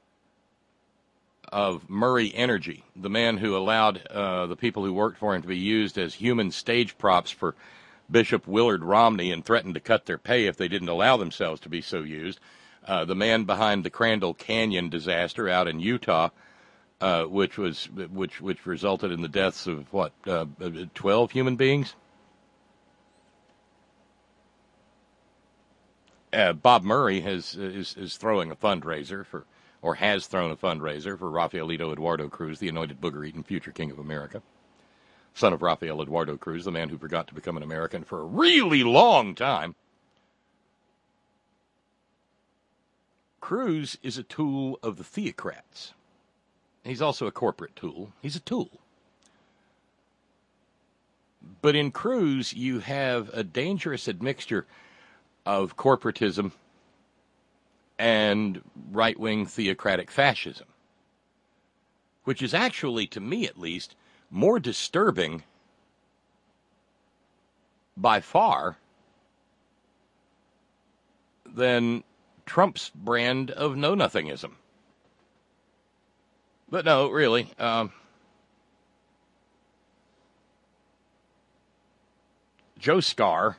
of Murray Energy, the man who allowed the people who worked for him to be used as human stage props for Bishop Willard Romney and threatened to cut their pay if they didn't allow themselves to be so used. The man behind the Crandall Canyon disaster out in Utah, which resulted in the deaths of 12 human beings. Bob Murray is throwing a fundraiser for or has thrown a fundraiser for Rafaelito Eduardo Cruz, the anointed booger-eating future king of America. Son of Rafael Eduardo Cruz, the man who forgot to become an American for a really long time. Cruz is a tool of the theocrats. He's also a corporate tool. He's a tool. But in Cruz, you have a dangerous admixture of corporatism and right-wing theocratic fascism, which is actually, to me at least, more disturbing by far than Trump's brand of know-nothingism. But no, really, Joe Scar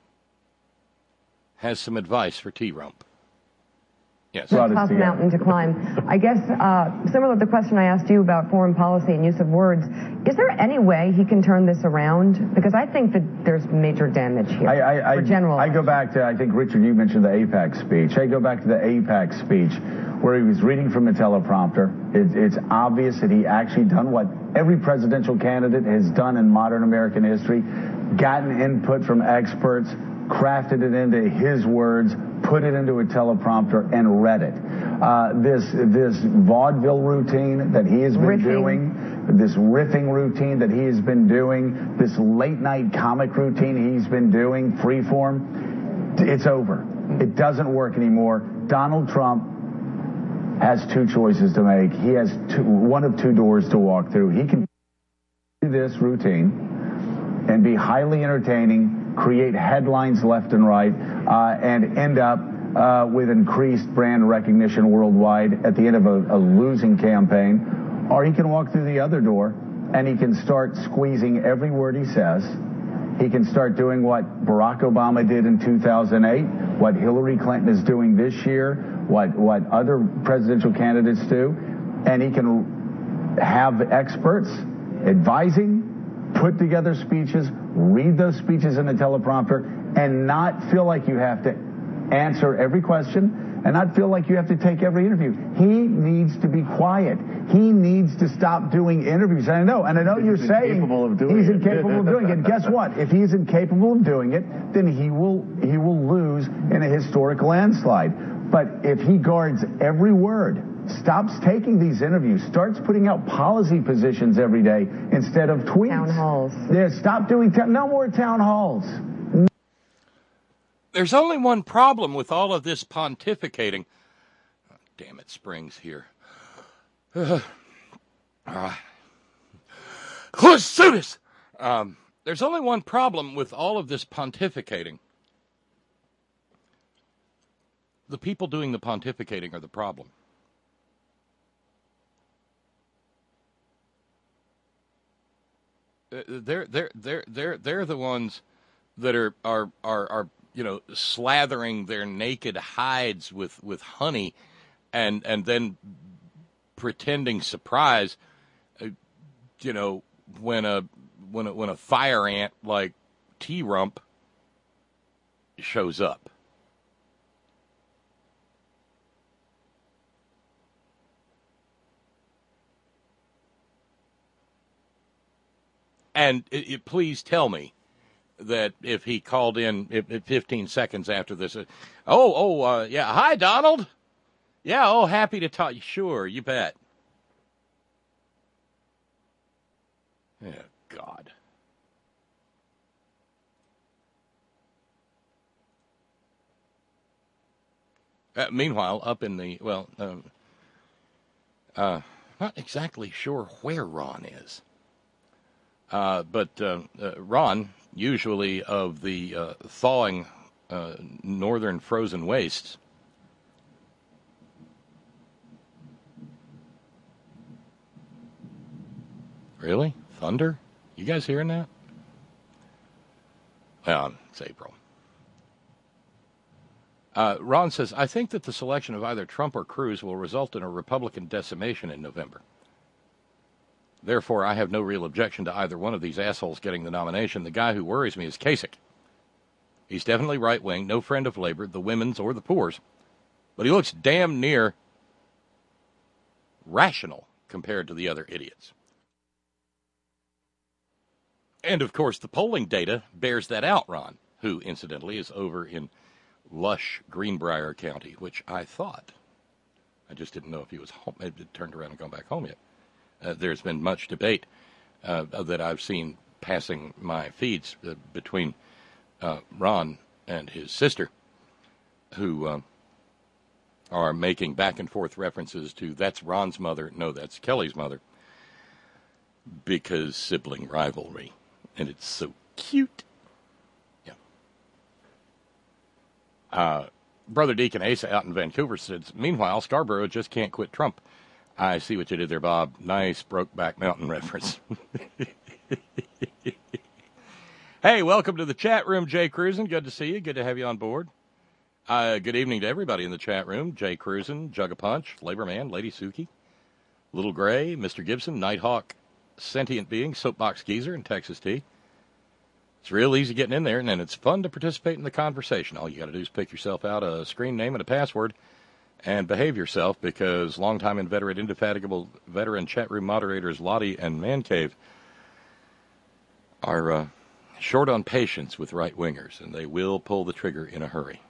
has some advice for T-Rump. Yes. Tough mountain to climb. I guess, similar to the question I asked you about foreign policy and use of words, is there any way he can turn this around? Because I think that there's major damage here. I go back to, I think, Richard, you mentioned the APEC speech. I go back to the APEC speech where he was reading from the teleprompter. It's obvious that he actually done what every presidential candidate has done in modern American history, gotten input from experts, crafted it into his words, put it into a teleprompter, and read it. This vaudeville routine that he has been doing, this riffing routine that he has been doing, this late-night comic routine he's been doing, freeform, it's over. It doesn't work anymore. Donald Trump has two choices to make. He has one of two doors to walk through. He can do this routine and be highly entertaining, create headlines left and right, and end up with increased brand recognition worldwide at the end of a losing campaign. Or he can walk through the other door and he can start squeezing every word he says. He can start doing what Barack Obama did in 2008, what Hillary Clinton is doing this year, what other presidential candidates do, and he can have experts advising, put together speeches, read those speeches in a teleprompter, and not feel like you have to answer every question and not feel like you have to take every interview. He needs to be quiet. He needs to stop doing interviews. And I know you're saying he's incapable of doing it. And guess what? If he's incapable of doing it, then he will lose in a historic landslide. But if he guards every word, stops taking these interviews, starts putting out policy positions every day instead of tweets. Town halls. Yeah, stop doing no more town halls. There's only one problem with all of this pontificating. Oh, damn it, Springs here. There's only one problem with all of this pontificating. The people doing the pontificating are the problem. They're the ones that are slathering their naked hides with honey and then pretending surprise, when a fire ant like T-Rump shows up. And please tell me that if he called in 15 seconds after this, yeah, hi, Donald. Yeah, happy to talk. Sure, you bet. Oh, God. Meanwhile, up in the, not exactly sure where Ron is. But Ron, usually of the thawing northern frozen wastes, really? Thunder? You guys hearing that? Well, it's April. Ron says, I think that the selection of either Trump or Cruz will result in a Republican decimation in November. Therefore, I have no real objection to either one of these assholes getting the nomination. The guy who worries me is Kasich. He's definitely right-wing, no friend of labor, the women's, or the poor's. But he looks damn near rational compared to the other idiots. And, of course, the polling data bears that out, Ron, who, incidentally, is over in lush Greenbrier County, which I thought. I just didn't know if he was home. Maybe it turned around and gone back home yet. There's been much debate that I've seen passing my feeds between Ron and his sister, who are making back and forth references to that's Ron's mother, no, that's Kelly's mother, because sibling rivalry. And it's so cute. Yeah. Brother Deacon Asa out in Vancouver says, meanwhile, Scarborough just can't quit Trump. I see what you did there, Bob. Nice Brokeback Mountain reference. Hey, welcome to the chat room, Jay Cruzen. Good to see you. Good to have you on board. Good evening to everybody in the chat room. Jay Cruzen, Jug a Punch, Labor Man, Lady Suki, Little Gray, Mr. Gibson, Nighthawk, Sentient Being, Soapbox Geezer, and Texas T. It's real easy getting in there, and then it's fun to participate in the conversation. All you got to do is pick yourself out a screen name and a password and behave yourself, because longtime inveterate, indefatigable veteran chat room moderators Lottie and Man Cave are short on patience with right-wingers, and they will pull the trigger in a hurry.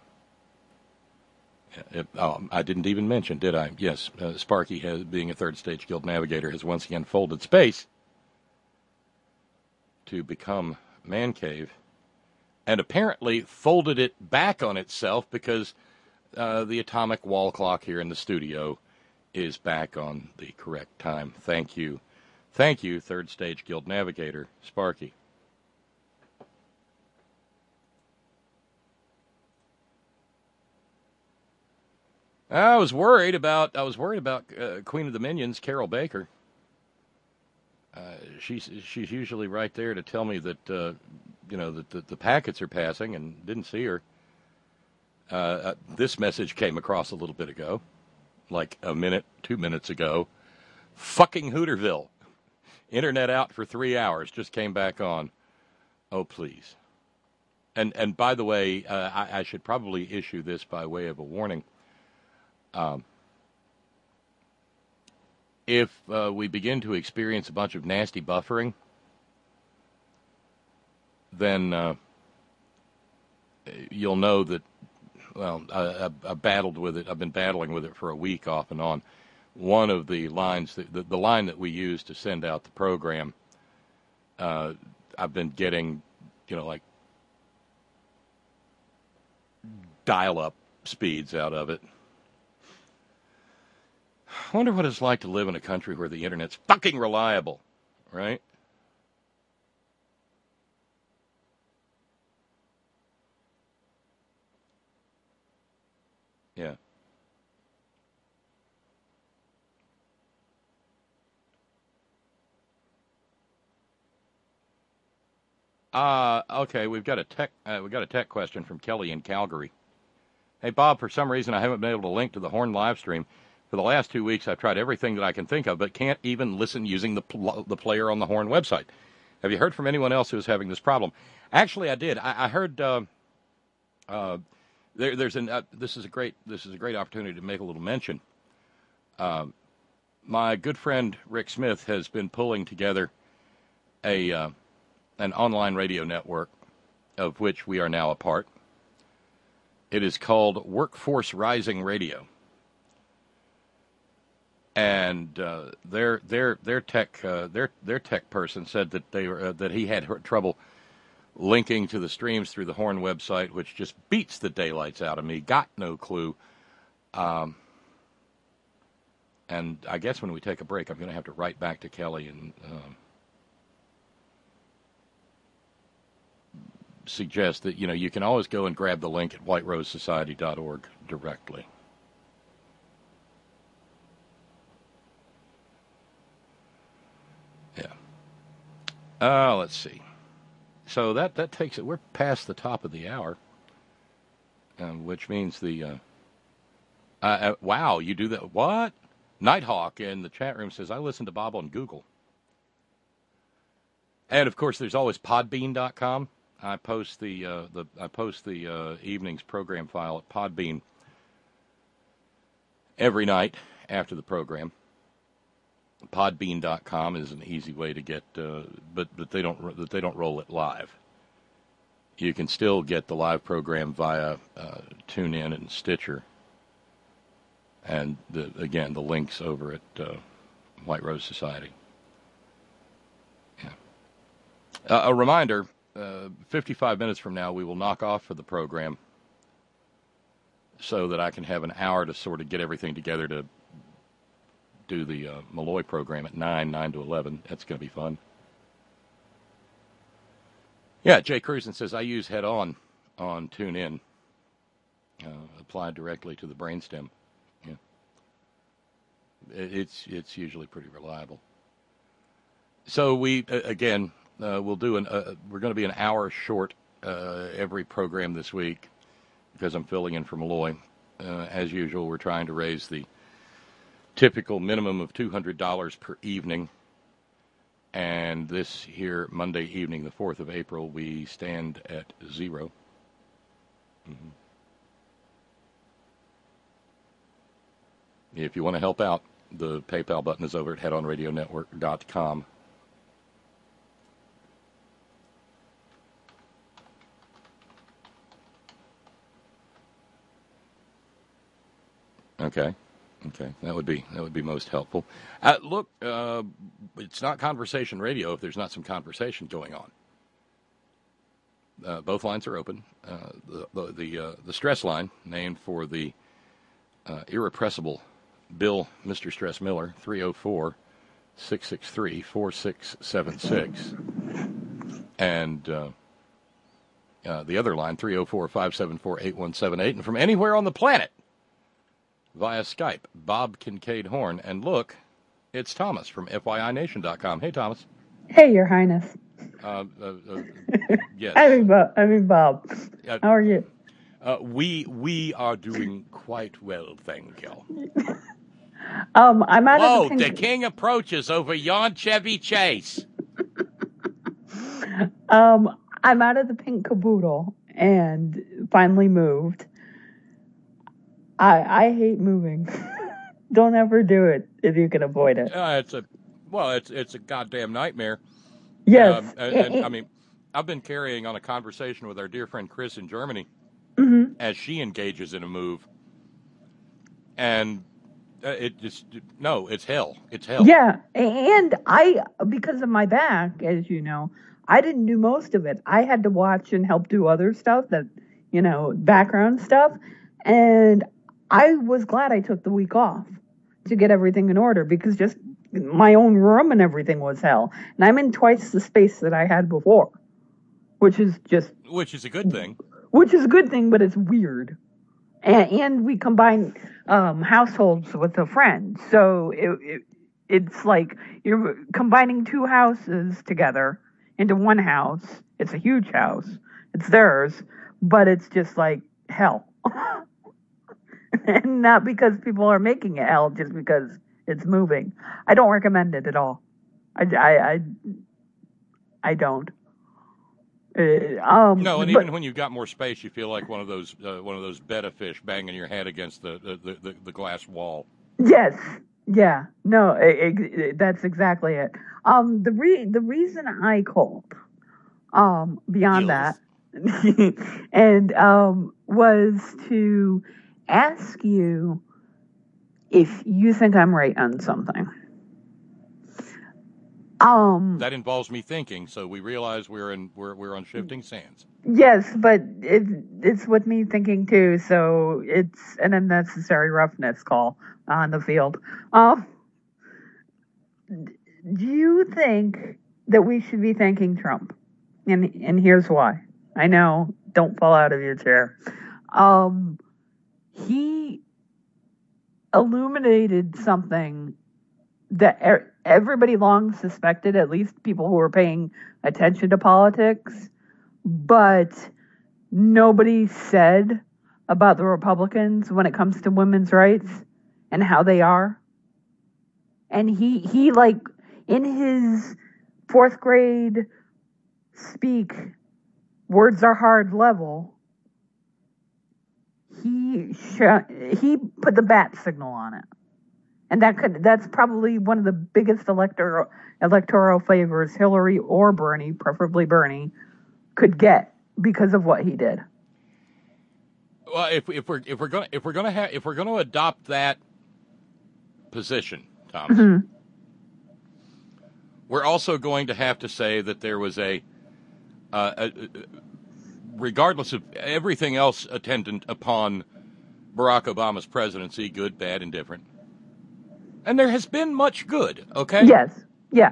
I didn't even mention, did I? Yes, Sparky, being a third stage guild navigator, has once again folded space to become Man Cave, and apparently folded it back on itself because the atomic wall clock here in the studio is back on the correct time. Thank you, third stage guild navigator Sparky. I was worried about Queen of the Minions, Carol Baker. She's usually right there to tell me that that the packets are passing, and didn't see her. This message came across a little bit ago, like 2 minutes ago. Fucking Hooterville, internet out for 3 hours, just came back on. Oh please. And by the way, I should probably issue this by way of a warning. If we begin to experience a bunch of nasty buffering, then you'll know that, well, I battled with it. I've been battling with it for a week off and on. One of the lines, the line that we use to send out the program, I've been getting, like dial-up speeds out of it. I wonder what it's like to live in a country where the internet's fucking reliable, right? Yeah. Okay, we've got a tech question from Kelly in Calgary. Hey Bob, for some reason I haven't been able to link to the Horn live stream. For the last 2 weeks, I've tried everything that I can think of, but can't even listen using the player on the Horn website. Have you heard from anyone else who is having this problem? Actually, I did. I heard this is a great opportunity to make a little mention. My good friend Rick Smith has been pulling together an online radio network, of which we are now a part. It is called Workforce Rising Radio. And their tech person said that that he had trouble linking to the streams through the Horn website, which just beats the daylights out of me. Got no clue. And I guess when we take a break, I'm going to have to write back to Kelly and suggest that you can always go and grab the link at whiterosesociety.org directly. Let's see. So that takes it. We're past the top of the hour, which means the. Wow, you do that? What? Nighthawk in the chat room says I listen to Bob on Google, and of course there's always Podbean.com. I post the evening's program file at Podbean every night after the program. Podbean.com is an easy way to get, but they don't roll it live. You can still get the live program via TuneIn and Stitcher, and the links over at White Rose Society. Yeah. A reminder: 55 minutes from now, we will knock off for the program, so that I can have an hour to sort of get everything together to do the Malloy program at 9 to 11. That's going to be fun. Yeah, Jay Cruzen says, I use Head On TuneIn, applied directly to the brainstem. Yeah. It's usually pretty reliable. So we, again, we'll do we're going to be an hour short every program this week because I'm filling in for Malloy. As usual, we're trying to raise the typical minimum of $200 per evening. And this here Monday evening, the 4th of April, we stand at 0. Mm-hmm. If you want to help out, the PayPal button is over at headonradionetwork.com. Okay, that would be most helpful. Look, it's not conversation radio if there's not some conversation going on. Both lines are open. The stress line, named for the irrepressible Mr. Stress Miller, 304-663-4676, and the other line, 304-574-8178, and from anywhere on the planet, via Skype, Bob Kincaid Horn. And look, it's Thomas from FYINation.com. Hey, Thomas. Hey, Your Highness. Yes. I mean Bob. How are you? We are doing quite well, thank you. I'm out of the king approaches over yon Chevy Chase. I'm out of the pink caboodle and finally moved. I hate moving. Don't ever do it if you can avoid it. It's a goddamn nightmare. Yes. And I mean, I've been carrying on a conversation with our dear friend Chris in Germany as she engages in a move, and it's hell. It's hell. Yeah, and because of my back, as you know, I didn't do most of it. I had to watch and help do other stuff background stuff, and I was glad I took the week off to get everything in order because just my own room and everything was hell. And I'm in twice the space that I had before, which is a good thing. Which is a good thing, but it's weird. And we combine households with a friend. So it's like you're combining two houses together into one house. It's a huge house. It's theirs, but it's just like hell. And not because people are making it hell, just because it's moving. I don't recommend it at all. I don't. No, and even when you've got more space, you feel like one of those betta fish banging your head against the glass wall. Yes. Yeah. No. That's exactly it. The reason I called, beyond that, and was to ask you if you think I'm right on something. That involves me thinking, so we realize we're on shifting sands. Yes, but it's with me thinking too, so it's an unnecessary roughness call on the field. Do you think that we should be thanking Trump? And here's why. I know, don't fall out of your chair. He illuminated something that everybody long suspected, at least people who were paying attention to politics, but nobody said about the Republicans when it comes to women's rights and how they are. And he like, in his 4th grade speak, words are hard level, he put the bat signal on it. And that's probably one of the biggest electoral favors Hillary or Bernie, preferably Bernie, could get because of what he did. Well, if we're going to adopt that position, Thomas, we're also going to have to say that there was a regardless of everything else attendant upon Barack Obama's presidency, good, bad, and different. And there has been much good, okay? Yes, yeah.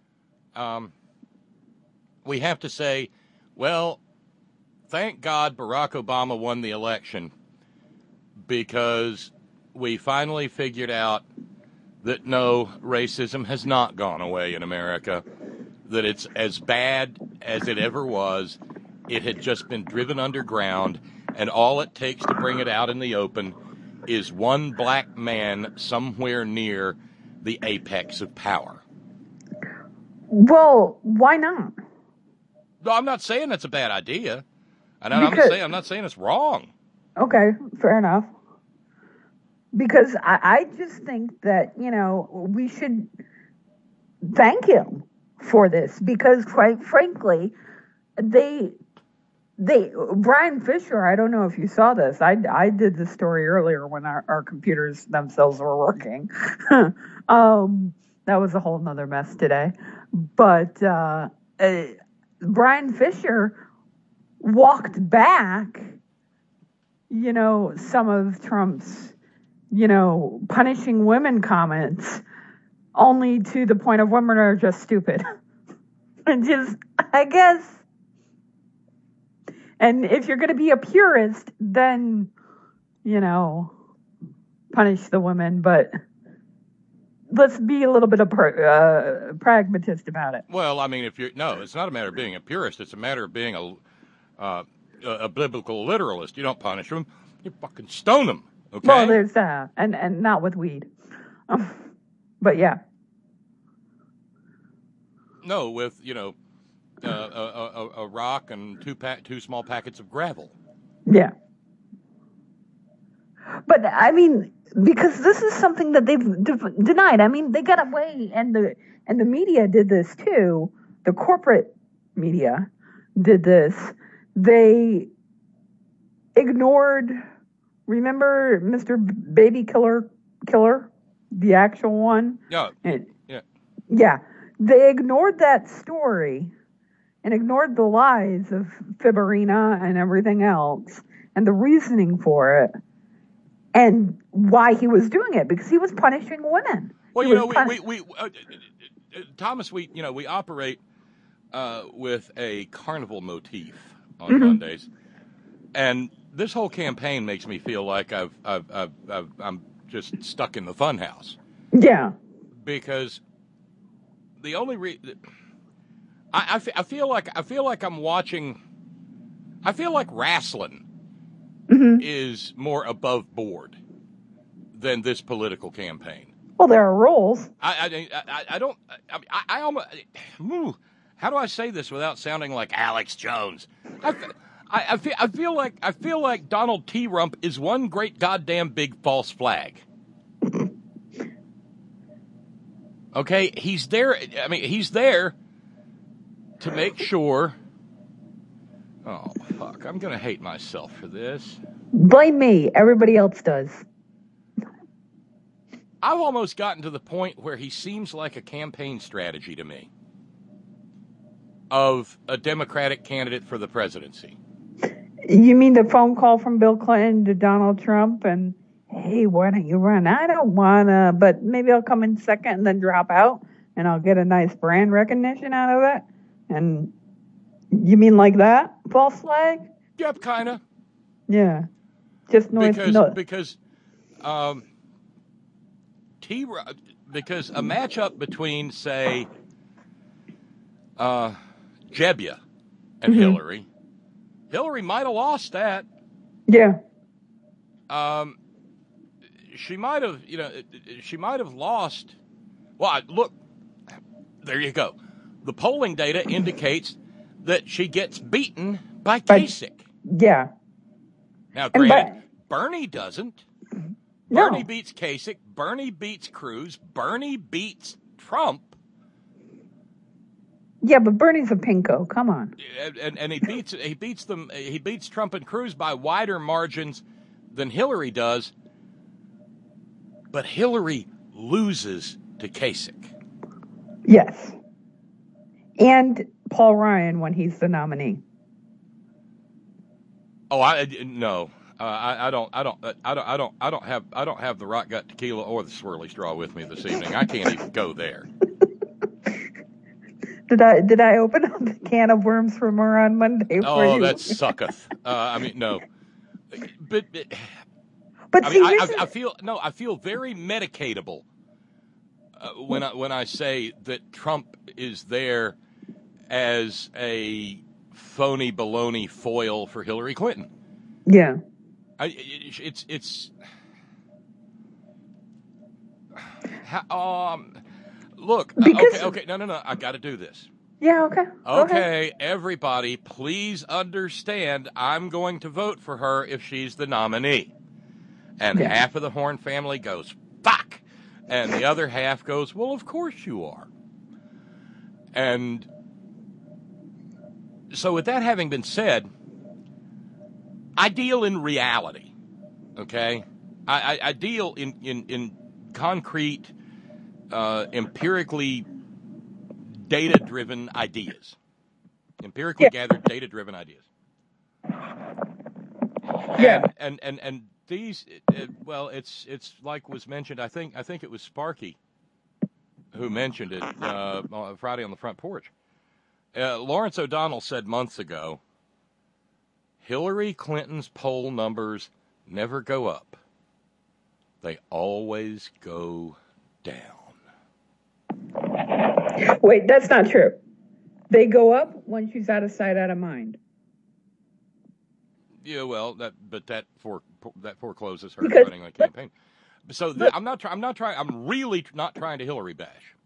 We have to say, well, thank God Barack Obama won the election because we finally figured out that no, racism has not gone away in America, that it's as bad as it ever was. It had just been driven underground, and all it takes to bring it out in the open is one black man somewhere near the apex of power. Well, why not? No, I'm not saying that's a bad idea. And I'm not saying it's wrong. Okay, fair enough. Because I just think that, we should thank him for this. Because quite frankly, Brian Fisher, I don't know if you saw this. I did the story earlier when our computers themselves were working. That was a whole nother mess today. But Brian Fisher walked back, some of Trump's, punishing women comments, only to the point of women are just stupid. And just, I guess. And if you're going to be a purist, then, punish the women. But let's be a little bit of pragmatist about it. Well, I mean, it's not a matter of being a purist. It's a matter of being a biblical literalist. You don't punish them. You fucking stone them. Okay. Well, there's that. And not with weed. But yeah. No, with, a rock and two small packets of gravel. Yeah. But, I mean, because this is something that they've denied. I mean, they got away, and the media did this too. The corporate media did this. They ignored, remember Mr. Baby Killer, the actual one? Yeah. Yeah. They ignored that story and ignored the lies of Fibberina and everything else and the reasoning for it and why he was doing it, because he was punishing women. Well, Thomas, we operate with a carnival motif on Mondays, and this whole campaign makes me feel like I'm just stuck in the funhouse. Yeah, because the only I feel like I'm watching. I feel like wrestling is more above board than this political campaign. Well, there are rules. I don't. I almost. How do I say this without sounding like Alex Jones? I feel like Donald T. Rump is one great goddamn big false flag. Okay, he's there. I mean, he's there to make sure. Oh, fuck. I'm going to hate myself for this. Blame me. Everybody else does. I've almost gotten to the point where he seems like a campaign strategy to me of a Democratic candidate for the presidency. You mean the phone call from Bill Clinton to Donald Trump and, hey, why don't you run? I don't want to, but maybe I'll come in second and then drop out and I'll get a nice brand recognition out of it? And you mean like that? False flag? Yep, kind of. Yeah. Just because because a matchup between, say, Jebbia and Hillary might have lost that. Yeah. She might have lost. Well, look, there you go. The polling data indicates that she gets beaten by Kasich. Yeah. Now, granted, Bernie doesn't. Bernie beats Kasich. Bernie beats Cruz. Bernie beats Trump. Yeah, but Bernie's a pinko. Come on. And he beats them. He beats Trump and Cruz by wider margins than Hillary does. But Hillary loses to Kasich. Yes. And Paul Ryan when he's the nominee. Oh, no. I don't have the Rock Gut tequila or the swirly straw with me this evening. I can't even go there. Did I open up the can of worms for more on Monday for you? Oh, that sucketh. No. But see, I feel very medicatable when I say that Trump is there as a phony baloney foil for Hillary Clinton. Yeah. Look, okay, no, I got to do this. Yeah, okay. Okay, everybody, please understand, I'm going to vote for her if she's the nominee. And half of the Horn family goes, fuck! And the other half goes, well, of course you are. And so with that having been said, I deal in reality, okay? I deal in concrete, empirically data-driven ideas. Empirically gathered, data-driven ideas. Yeah. And these, well, it's like was mentioned. I think it was Sparky who mentioned it on Friday on the front porch. Lawrence O'Donnell said months ago, Hillary Clinton's poll numbers never go up. They always go down. Wait, that's not true. They go up when she's out of sight, out of mind. Yeah, well, that forecloses her running a campaign. So I'm really not trying to Hillary bash.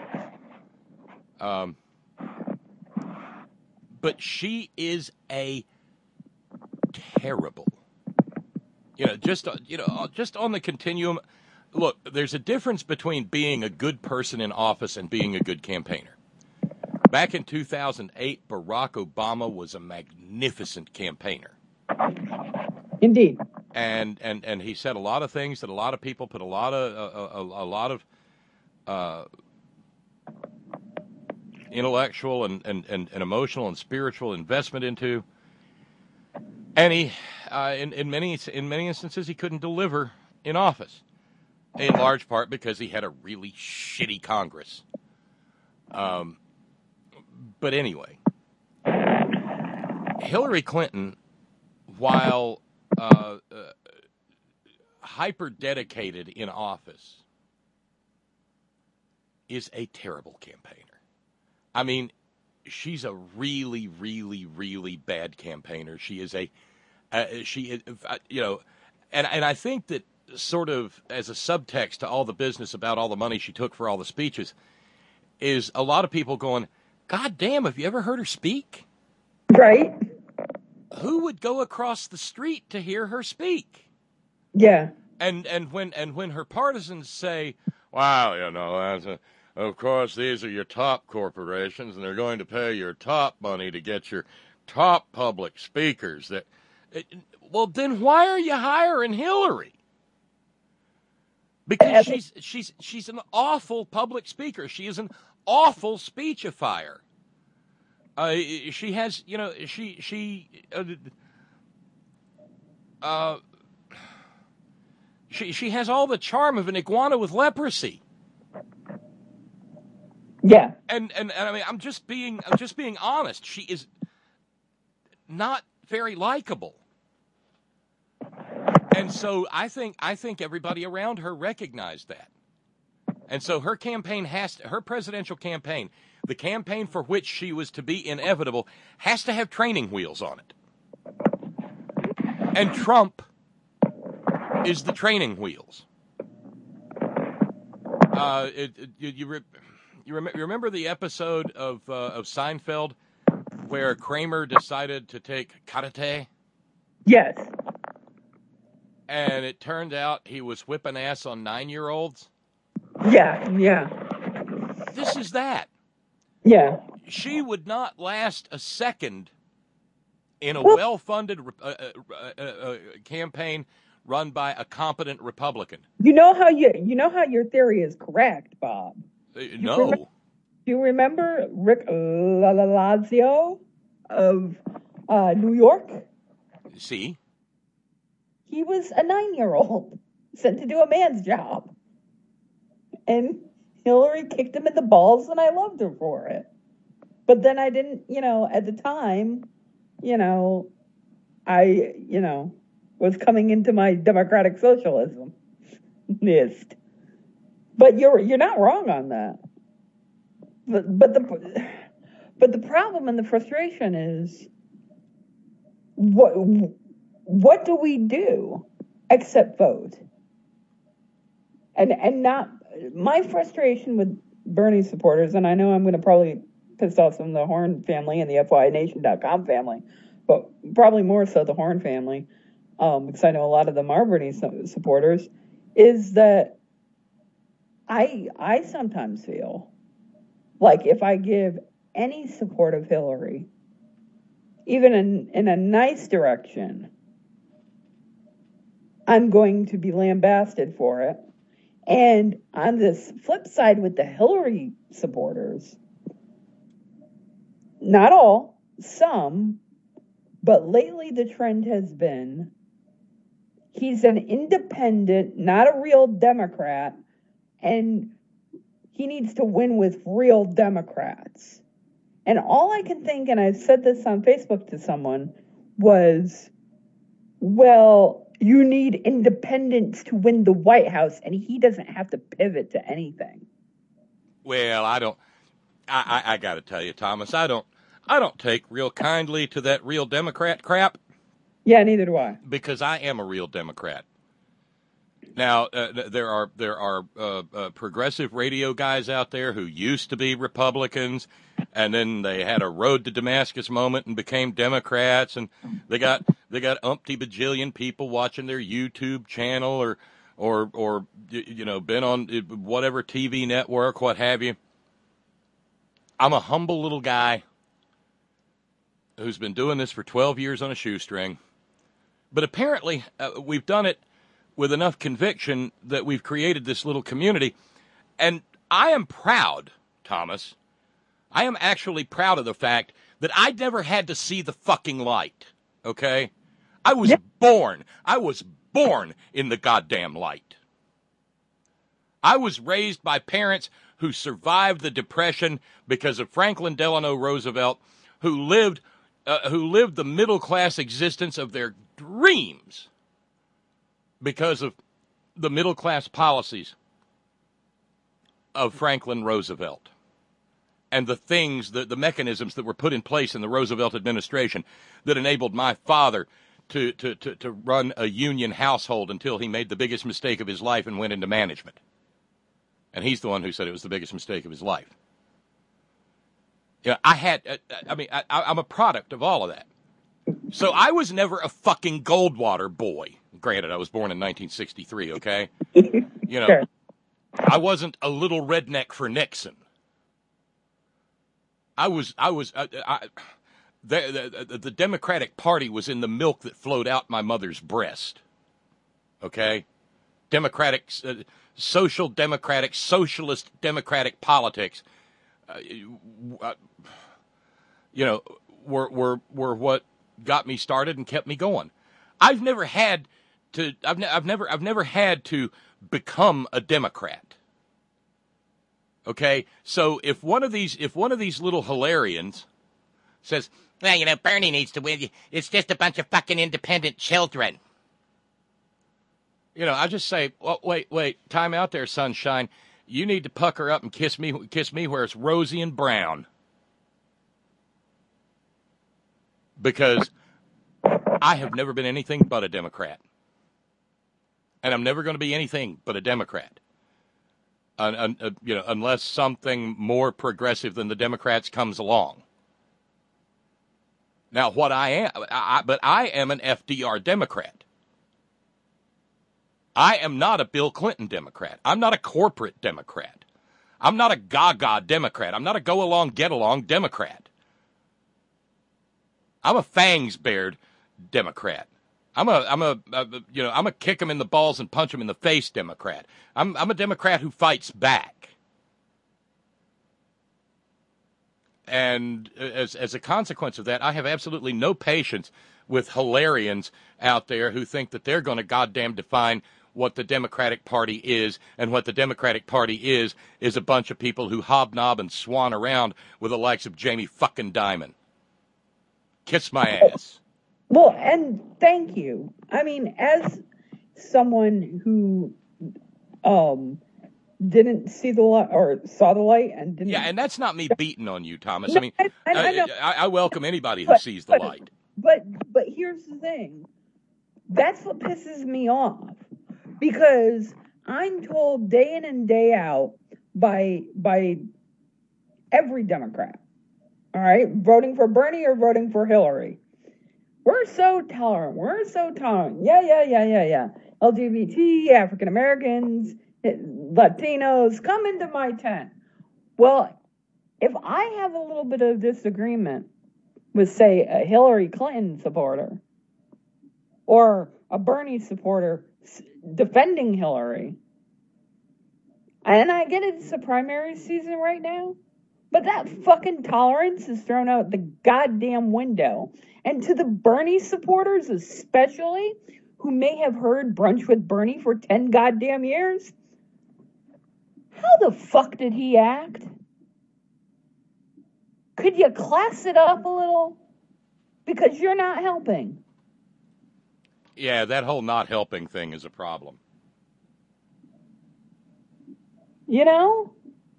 But she is a terrible. Just on the continuum. Look, there's a difference between being a good person in office and being a good campaigner. Back in 2008, Barack Obama was a magnificent campaigner. Indeed. And he said a lot of things that a lot of people put a lot of intellectual and emotional and spiritual investment into. And he, in many instances, he couldn't deliver in office, in large part because he had a really shitty Congress. But anyway, Hillary Clinton, while hyper dedicated in office, is a terrible campaigner. I mean, she's a really, really, really bad campaigner. She is and I think that sort of as a subtext to all the business about all the money she took for all the speeches is a lot of people going, God damn, have you ever heard her speak? Right. Who would go across the street to hear her speak? Yeah. And when her partisans say, wow, of course, these are your top corporations, and they're going to pay your top money to get your top public speakers. Well, then why are you hiring Hillary? Because she's an awful public speaker. She is an awful speechifier. She has, she has all the charm of an iguana with leprosy. Yeah. And I mean, I'm just being honest. She is not very likable. And so I think everybody around her recognized that. And so her presidential campaign, the campaign for which she was to be inevitable, has to have training wheels on it. And Trump is the training wheels. You remember the episode of Seinfeld where Kramer decided to take karate? Yes. and it turned out he was whipping ass on 9-year-olds. Yeah. This is that. Yeah. She would not last a second in a well-funded campaign run by a competent Republican. You know how your theory is correct, Bob. No. Do you remember Rick Lazio of New York? See? He was a 9-year-old sent to do a man's job. And Hillary kicked him in the balls, and I loved her for it. But then I didn't, at the time, I, was coming into my democratic socialism. But you're not wrong on that. But the problem and the frustration is what do we do except vote? And not my frustration with Bernie supporters, and I know I'm going to probably piss off some of the Horn family and the FYNation.com family, but probably more so the Horn family, because I know a lot of them are Bernie supporters, is that I sometimes feel like if I give any support of Hillary, even in a nice direction, I'm going to be lambasted for it. And on this flip side with the Hillary supporters, not all, some, but lately the trend has been he's an independent, not a real Democrat, and he needs to win with real Democrats. And all I can think, and I've said this on Facebook to someone, was, well, you need independents to win the White House, and he doesn't have to pivot to anything. Well, I got to tell you, Thomas, I don't take real kindly to that real Democrat crap. Yeah, neither do I. Because I am a real Democrat. Now, there are progressive radio guys out there who used to be Republicans, and then they had a road to Damascus moment and became Democrats, and they got umpty bajillion people watching their YouTube channel or been on whatever TV network, what have you. I'm a humble little guy who's been doing this for 12 years on a shoestring, but apparently we've done it with enough conviction that we've created this little community. And I am proud, Thomas. I am actually proud of the fact that I never had to see the fucking light, okay? I was born in the goddamn light. I was raised by parents who survived the Depression because of Franklin Delano Roosevelt, who lived the middle-class existence of their dreams because of the middle-class policies of Franklin Roosevelt and the things, the mechanisms that were put in place in the Roosevelt administration that enabled my father to run a union household until he made the biggest mistake of his life and went into management. And he's the one who said it was the biggest mistake of his life. Yeah, I'm a product of all of that. So I was never a fucking Goldwater boy. Granted, I was born in 1963, okay? Sure. I wasn't a little redneck for Nixon. The Democratic Party was in the milk that flowed out my mother's breast. Okay? Social democratic, socialist democratic politics, were what got me started and kept me going. I've never had to become a Democrat. Okay? So if one of these little Hilarians says, well, Bernie needs to win, it's just a bunch of fucking independent children. I just say, well, wait, time out there, sunshine. You need to pucker up and kiss me where it's rosy and brown. Because I have never been anything but a Democrat. And I'm never going to be anything but a Democrat. Unless something more progressive than the Democrats comes along. Now, what I am, I am an FDR Democrat. I am not a Bill Clinton Democrat. I'm not a corporate Democrat. I'm not a gaga Democrat. I'm not a go-along, get-along Democrat. I'm a fangs-bared Democrat. I'm a kick him in the balls and punch him in the face Democrat. I'm a Democrat who fights back. And as a consequence of that, I have absolutely no patience with hilarians out there who think that they're going to goddamn define what the Democratic Party is, and what the Democratic Party is a bunch of people who hobnob and swan around with the likes of Jamie fucking Dimon. Kiss my ass. Well, and thank you. I mean, as someone who didn't see the light or saw the light and didn't. Yeah, and that's not me beating on you, Thomas. No, I mean, I know. I welcome anybody who sees the light. But here's the thing. That's what pisses me off, because I'm told day in and day out by every Democrat, all right, voting for Bernie or voting for Hillary. We're so tolerant. Yeah. LGBT, African Americans, Latinos, come into my tent. Well, if I have a little bit of disagreement with, say, a Hillary Clinton supporter or a Bernie supporter defending Hillary, and I get it's a primary season right now, but that fucking tolerance is thrown out the goddamn window. And to the Bernie supporters especially, who may have heard Brunch with Bernie for 10 goddamn years, how the fuck did he act? Could you class it up a little? Because you're not helping. Yeah, that whole not helping thing is a problem. You know?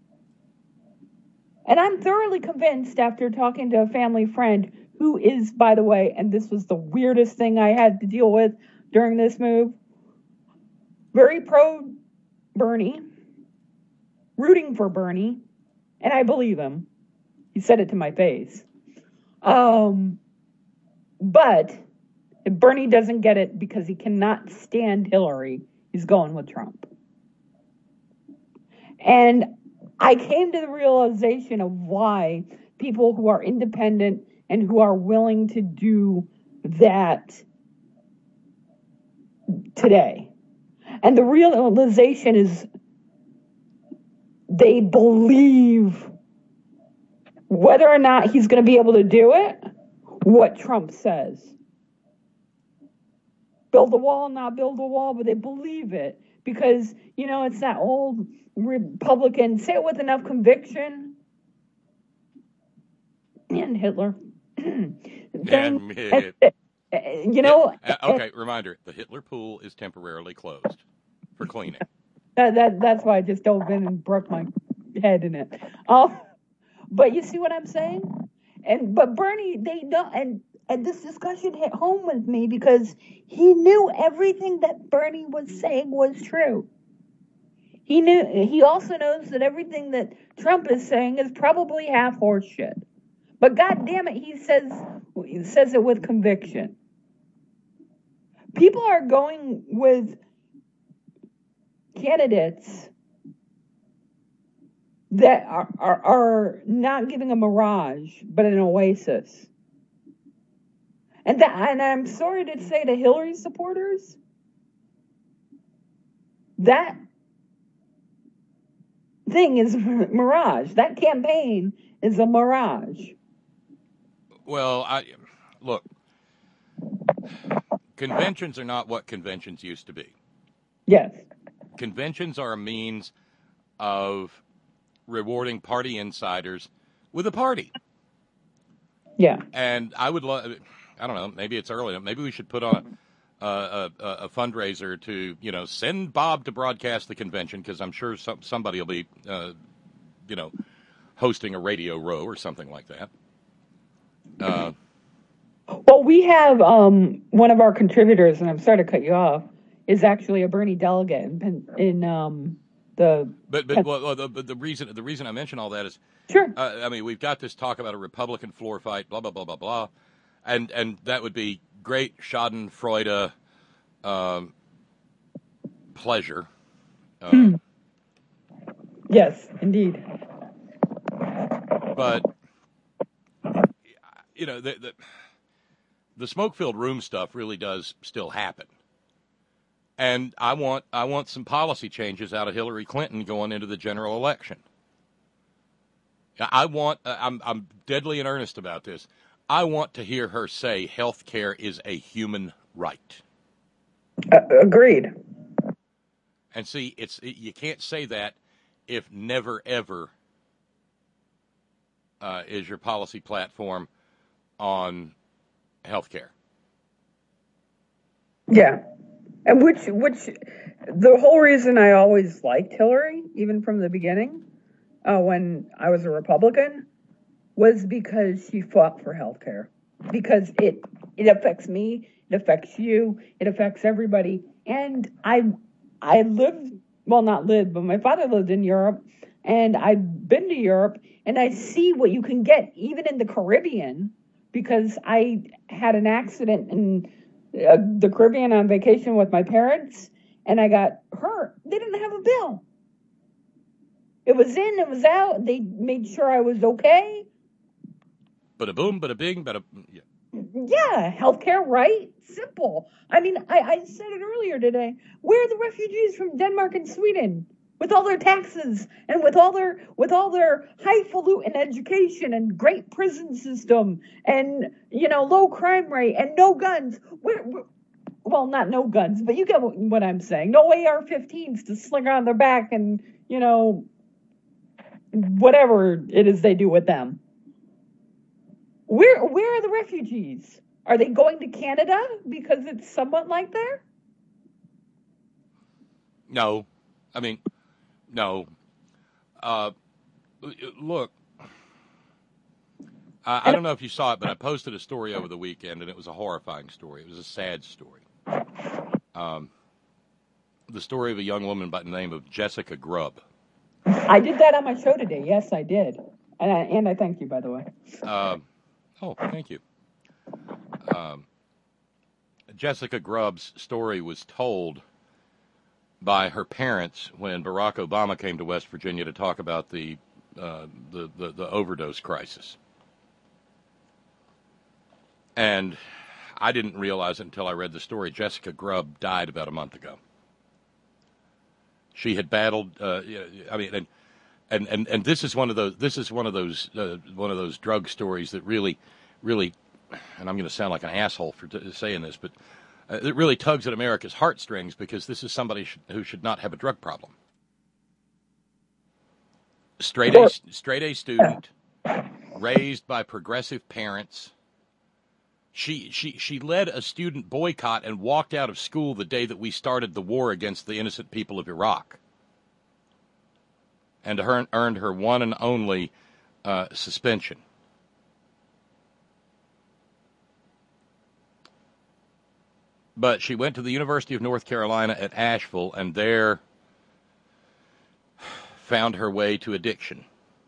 And I'm thoroughly convinced after talking to a family friend who is, by the way, and this was the weirdest thing I had to deal with during this move, very pro-Bernie, rooting for Bernie, and I believe him. He said it to my face. But if Bernie doesn't get it because he cannot stand Hillary, he's going with Trump. And I came to the realization of why people who are independent and who are willing to do that today. And the realization is they believe, whether or not he's going to be able to do it, what Trump says. Build a wall, not build a wall, but they believe it. Because, you know, it's that old Republican, say it with enough conviction. And Hitler. You know. Okay, reminder, the Hitler pool is temporarily closed for cleaning. That's why I just dove in and broke my head in it. But you see what I'm saying? But Bernie, they don't, and this discussion hit home with me because he knew everything that Bernie was saying was true. He also knows that everything that Trump is saying is probably half horse shit. But God damn it, he says it with conviction. People are going with candidates that are not giving a mirage, but an oasis. And I'm sorry to say to Hillary supporters, that thing is a mirage. That campaign is a mirage. Well, look, conventions are not what conventions used to be. Yes. Conventions are a means of rewarding party insiders with a party. Yeah. And I would love, I don't know, maybe it's early. Maybe we should put on a fundraiser to, you know, send Bob to broadcast the convention, because I'm sure somebody will be, you know, hosting a Radio Row or something like that. Well, we have one of our contributors, and I'm sorry to cut you off, is actually a Bernie delegate in the. But the reason I mention all that is, sure. I mean, we've got this talk about a Republican floor fight, blah blah blah blah blah, and that would be great Schadenfreude, pleasure. Yes, indeed. But, you know, the smoke-filled room stuff really does still happen. And I want some policy changes out of Hillary Clinton going into the general election. I'm deadly in earnest about this. I want to hear her say health care is a human right. Agreed. And see, you can't say that if never, ever is your policy platform on health care. Yeah. And which the whole reason I always liked Hillary, even from the beginning, when I was a Republican, was because she fought for health care. Because it affects me, it affects you, it affects everybody. And I lived, well, not lived, but my father lived in Europe, and I've been to Europe, and I see what you can get even in the Caribbean, because I had an accident in the Caribbean on vacation with my parents, and I got hurt. They didn't have a bill. It was in, it was out. They made sure I was okay. Bada boom, bada bing, bada. Yeah. Yeah, healthcare, right? Simple. I mean, I said it earlier today. Where are the refugees from Denmark and Sweden with all their taxes and with all their highfalutin education and great prison system and, you know, low crime rate and no guns? Well, not no guns, but you get what I'm saying. No AR-15s to sling on their back and, you know, whatever it is they do with them. Where are the refugees? Are they going to Canada because it's somewhat like there? No. I mean, no. Look, I don't know if you saw it, but I posted a story over the weekend, and it was a horrifying story. It was a sad story. The story of a young woman by the name of Jessica Grubb. I did that on my show today. Yes, I did. And I thank you, by the way. Oh, thank you. Jessica Grubb's story was told by her parents when Barack Obama came to West Virginia to talk about the overdose crisis. And I didn't realize it until I read the story. Jessica Grubb died about a month ago. She had battled. I mean, and this is one of those. This is one of those drug stories that really, and I'm going to sound like an asshole for saying this, but it really tugs at America's heartstrings because this is somebody who should not have a drug problem. Straight A student, raised by progressive parents. She led a student boycott and walked out of school the day that we started the war against the innocent people of Iraq, and earned her one and only suspension. But she went to the University of North Carolina at Asheville and there found her way to addiction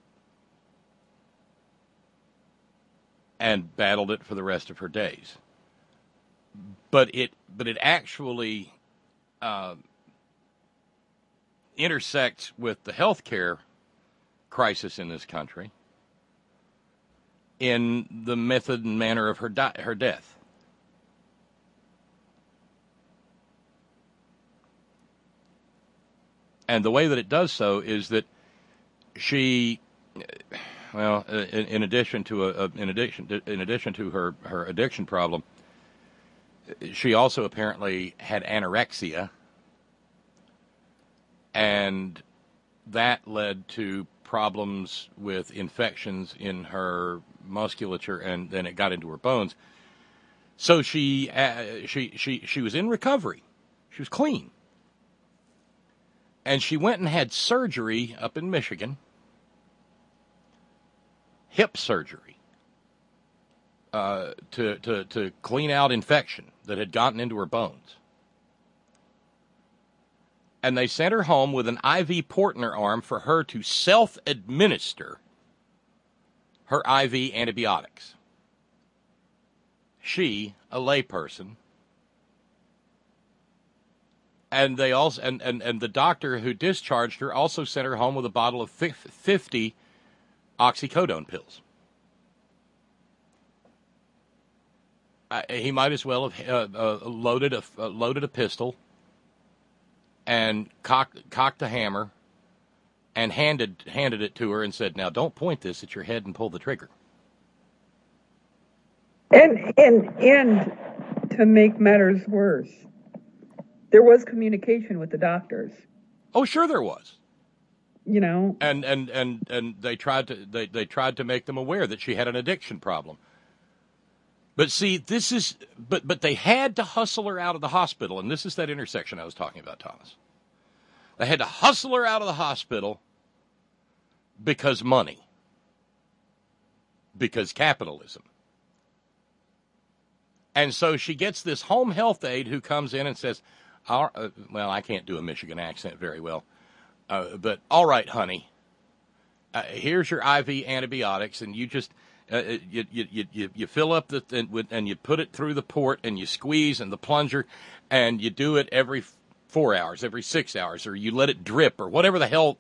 and battled it for the rest of her days. But it actually intersects with the healthcare crisis in this country in the method and manner of her death. And the way that it does so is that she, well, in addition to her addiction problem, she also apparently had anorexia, and that led to problems with infections in her musculature, and then it got into her bones. So she was in recovery. She was clean. And she went and had surgery up in Michigan, hip surgery, to clean out infection that had gotten into her bones. And they sent her home with an IV port in her arm for her to self-administer her IV antibiotics. She, a layperson, And they also and the doctor who discharged her also sent her home with a bottle of 50 oxycodone pills. He might as well have loaded a pistol and cocked a hammer and handed it to her and said, "Now don't point this at your head and pull the trigger." And to make matters worse, there was communication with the doctors. Oh, sure there was. You know, and they tried to make them aware that she had an addiction problem. But see, but they had to hustle her out of the hospital, and this is that intersection I was talking about, Thomas. They had to hustle her out of the hospital because money, because capitalism. And so she gets this home health aide who comes in and says, well, I can't do a Michigan accent very well, but all right, honey, here's your IV antibiotics, and you just... You fill up and you put it through the port and you squeeze and the plunger, and you do it every 4 hours, every 6 hours, or you let it drip, or whatever the hell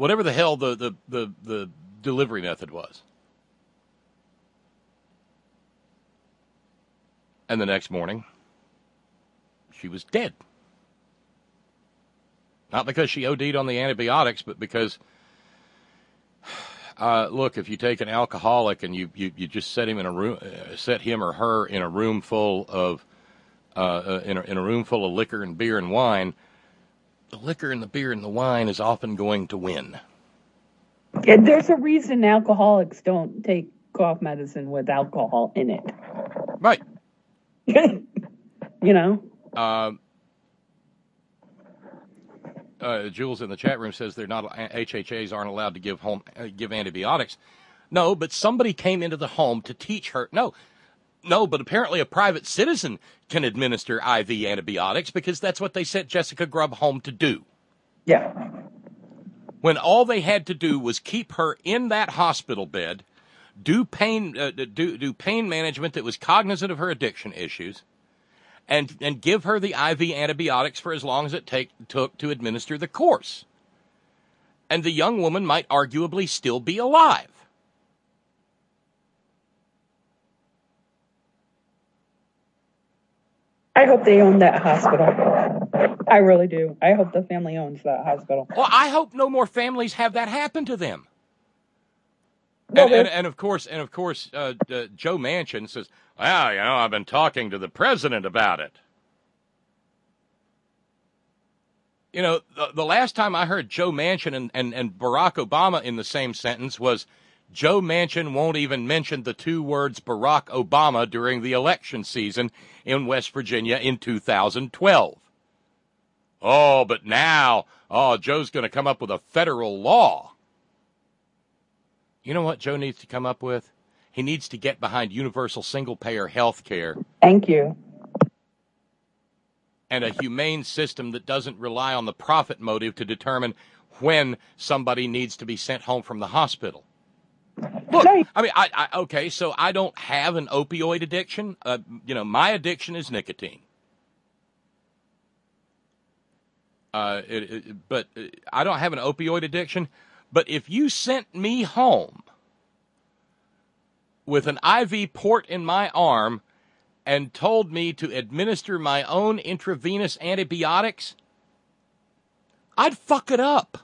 the delivery method was. And the next morning, she was dead. Not because she OD'd on the antibiotics, but because. Look, if you take an alcoholic and you just set him or her in a room full of in a room full of liquor and beer and wine, the liquor and the beer and the wine is often going to win. And there's a reason alcoholics don't take cough medicine with alcohol in it. Right. You know. Jules in the chat room says they're not HHAs aren't allowed to give antibiotics. No, but somebody came into the home to teach her. No, but apparently a private citizen can administer IV antibiotics because that's what they sent Jessica Grubb home to do. Yeah. When all they had to do was keep her in that hospital bed, do pain management that was cognizant of her addiction issues, and give her the IV antibiotics for as long as it took to administer the course. And the young woman might arguably still be alive. I hope they own that hospital. I really do. I hope the family owns that hospital. Well, I hope no more families have that happen to them. Well, and of course, Joe Manchin says, well, I've been talking to the president about it. The last time I heard Joe Manchin and Barack Obama in the same sentence was Joe Manchin won't even mention the two words Barack Obama during the election season in West Virginia in 2012. Oh, but now, Joe's going to come up with a federal law. You know what Joe needs to come up with? He needs to get behind universal single-payer health care. Thank you. And a humane system that doesn't rely on the profit motive to determine when somebody needs to be sent home from the hospital. Look, I mean, okay, so I don't have an opioid addiction. My addiction is nicotine. But I don't have an opioid addiction. But if you sent me home with an IV port in my arm and told me to administer my own intravenous antibiotics, I'd fuck it up.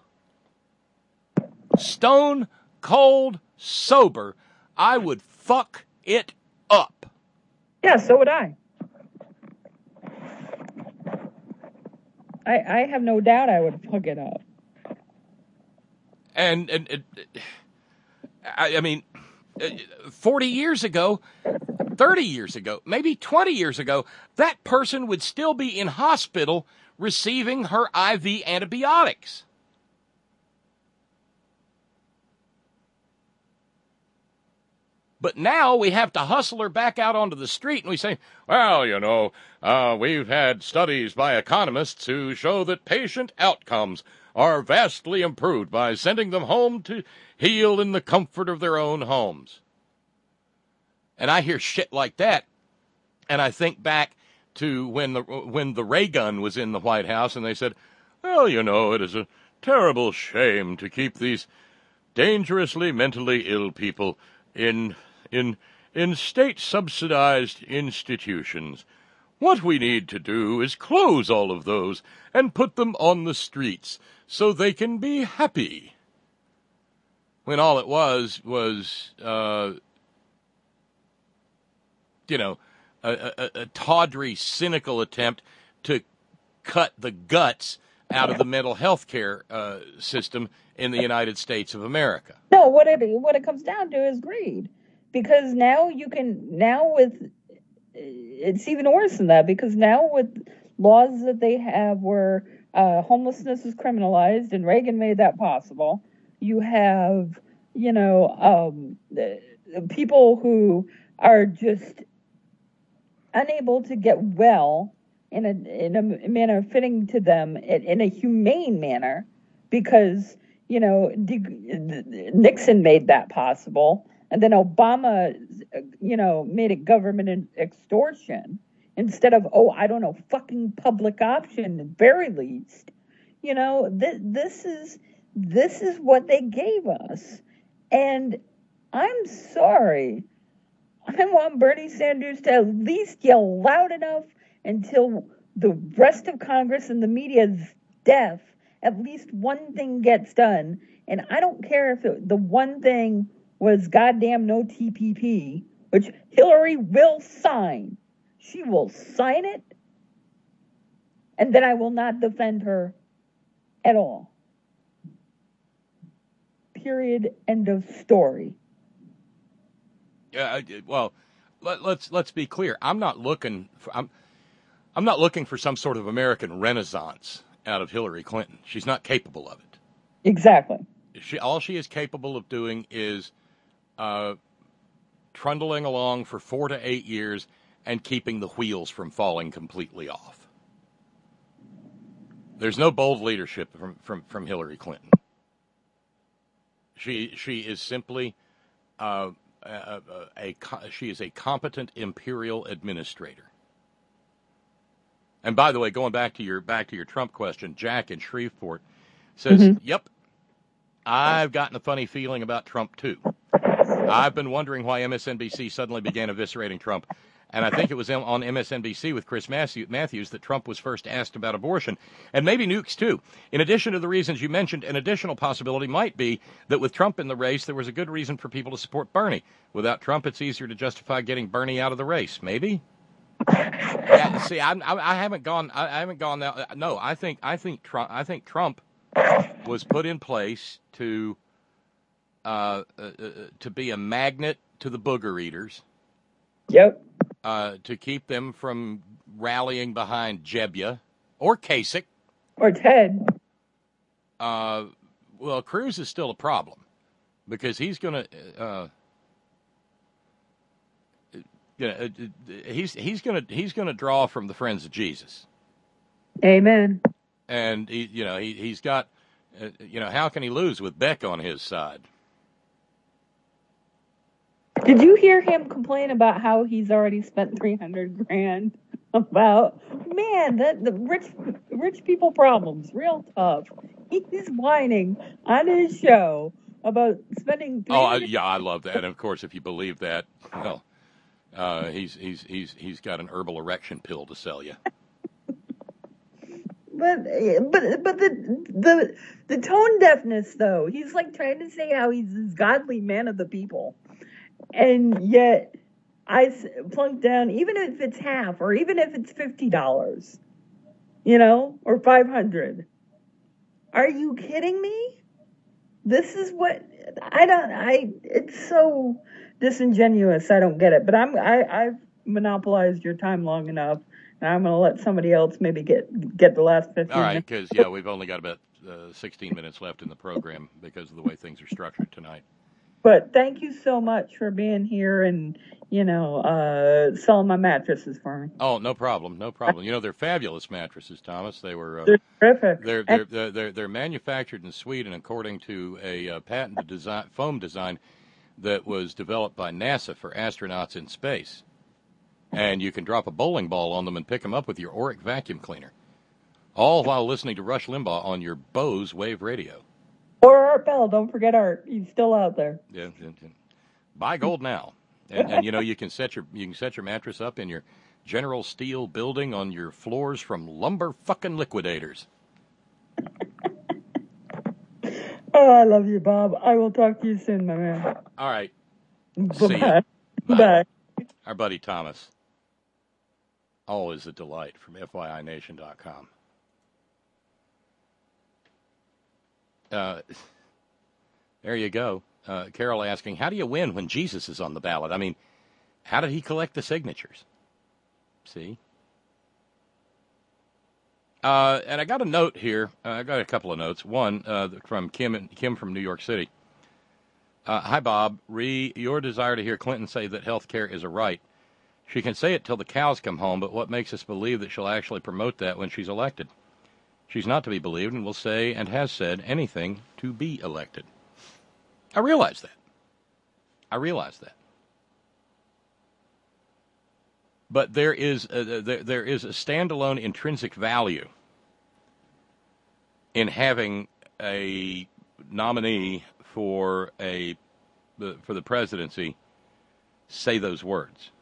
Stone cold sober, I would fuck it up. Yeah, so would I. I have no doubt I would fuck it up. And I mean, 40 years ago, 30 years ago, maybe 20 years ago, that person would still be in hospital receiving her IV antibiotics. But now we have to hustle her back out onto the street, and we say, well, we've had studies by economists who show that patient outcomes are vastly improved by sending them home to heal in the comfort of their own homes. And I hear shit like that, and I think back to when the ray gun was in the White House, and they said, well, you know, it is a terrible shame to keep these dangerously mentally ill people in state-subsidized institutions. What we need to do is close all of those and put them on the streets so they can be happy. When all it was a tawdry, cynical attempt to cut the guts out of the mental health care system in the United States of America. No, what it comes down to is greed. Because now it's even worse than that, because now with laws that they have where homelessness is criminalized, and Reagan made that possible, you have, people who are just unable to get well in a manner fitting to them, in a humane manner, because, Nixon made that possible. And then Obama, made it government extortion instead of, fucking public option at very least. This is what they gave us. And I'm sorry. I want Bernie Sanders to at least yell loud enough until the rest of Congress and the media is deaf. At least one thing gets done. And I don't care if the one thing was goddamn no TPP, which Hillary will sign. She will sign it, and then I will not defend her at all. Period. End of story. Yeah. Well, let's be clear. I'm not looking for some sort of American renaissance out of Hillary Clinton. She's not capable of it. Exactly. All she is capable of doing is trundling along for 4 to 8 years and keeping the wheels from falling completely off. There's no bold leadership from Hillary Clinton. She is simply she is a competent imperial administrator. And by the way, going back to your Trump question, Jack in Shreveport says, Yep, I've gotten a funny feeling about Trump too. I've been wondering why MSNBC suddenly began eviscerating Trump. And I think it was on MSNBC with Chris Matthews that Trump was first asked about abortion. And maybe nukes, too. In addition to the reasons you mentioned, an additional possibility might be that with Trump in the race, there was a good reason for people to support Bernie. Without Trump, it's easier to justify getting Bernie out of the race. Maybe? Yeah, see, I haven't gone that. No, I think Trump was put in place to be a magnet to the booger eaters. Yep. To keep them from rallying behind Jebbia or Kasich. Or Ted. Well, Cruz is still a problem because he's going to, he's going to draw from the friends of Jesus. Amen. And he's got, how can he lose with Beck on his side? Did you hear him complain about how he's already spent $300,000? About, man, the rich people problems, real tough. He's whining on his show about spending. I love that. And of course, if you believe that, well, he's got an herbal erection pill to sell you. But the tone deafness, though, he's like trying to say how he's this godly man of the people. And yet, I plunk down, even if it's half, or even if it's $50, or $500. Are you kidding me? This is what it's so disingenuous. I don't get it. But I've monopolized your time long enough, and I'm going to let somebody else maybe get the last 15 minutes. All right, because we've only got about 16 minutes left in the program because of the way things are structured tonight. But thank you so much for being here and, selling my mattresses for me. Oh, no problem. No problem. They're fabulous mattresses, Thomas. They were they're terrific. They're manufactured in Sweden according to a patented foam design that was developed by NASA for astronauts in space. And you can drop a bowling ball on them and pick them up with your Oreck vacuum cleaner. All while listening to Rush Limbaugh on your Bose Wave radio. Or Art Bell. Don't forget Art. He's still out there. Yeah. Buy gold now. And you know, you can set your mattress up in your General Steel building on your floors from Lumber fucking Liquidators. Oh, I love you, Bob. I will talk to you soon, my man. All right. Bye-bye. See ya. Bye. Our buddy Thomas. Always a delight from FYINation.com. There you go. Carol asking, how do you win when Jesus is on the ballot? I mean, how did he collect the signatures? See? And I got a note here. I got a couple of notes. One from Kim from New York City. Hi, Bob. Your desire to hear Clinton say that health care is a right. She can say it till the cows come home, but what makes us believe that she'll actually promote that when she's elected? She's not to be believed and will say and has said anything to be elected. I realize that. But there is a standalone intrinsic value in having a nominee for the presidency say those words.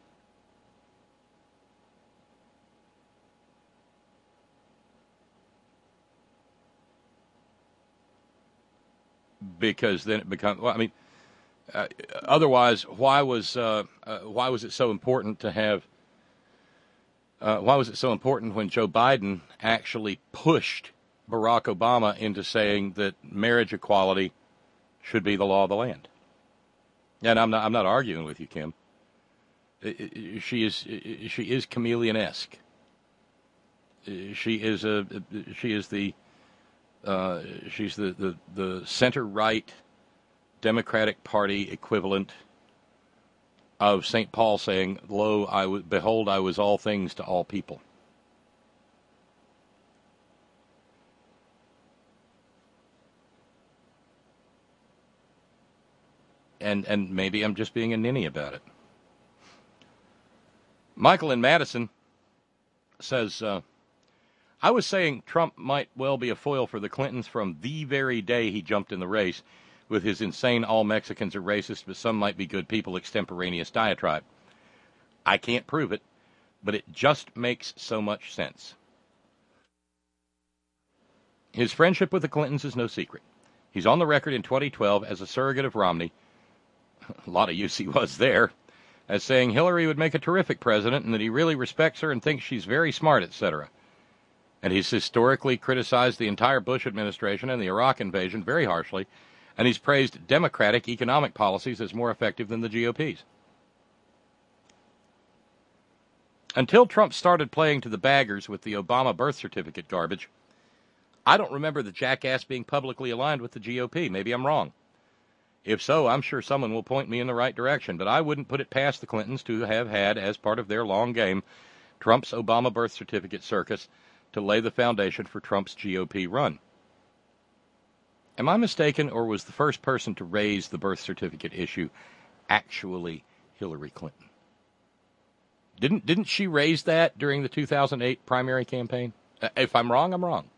Because then it becomes, well, I mean, otherwise, why was it so important to have? Why was it so important when Joe Biden actually pushed Barack Obama into saying that marriage equality should be the law of the land? And I'm not arguing with you, Kim. She is chameleon-esque. She's the center-right Democratic Party equivalent of St. Paul saying, "Lo, behold, I was all things to all people." And maybe I'm just being a ninny about it. Michael in Madison says, I was saying Trump might well be a foil for the Clintons from the very day he jumped in the race with his insane all Mexicans are racist, but some might be good people extemporaneous diatribe. I can't prove it, but it just makes so much sense. His friendship with the Clintons is no secret. He's on the record in 2012 as a surrogate of Romney. A lot of use he was there. As saying Hillary would make a terrific president and that he really respects her and thinks she's very smart, etc. And he's historically criticized the entire Bush administration and the Iraq invasion very harshly, and he's praised Democratic economic policies as more effective than the GOP's. Until Trump started playing to the baggers with the Obama birth certificate garbage, I don't remember the jackass being publicly aligned with the GOP. Maybe I'm wrong. If so, I'm sure someone will point me in the right direction, but I wouldn't put it past the Clintons to have had, as part of their long game, Trump's Obama birth certificate circus to lay the foundation for Trump's GOP run. Am I mistaken, or was the first person to raise the birth certificate issue actually Hillary Clinton? Didn't she raise that during the 2008 primary campaign? If I'm wrong, I'm wrong.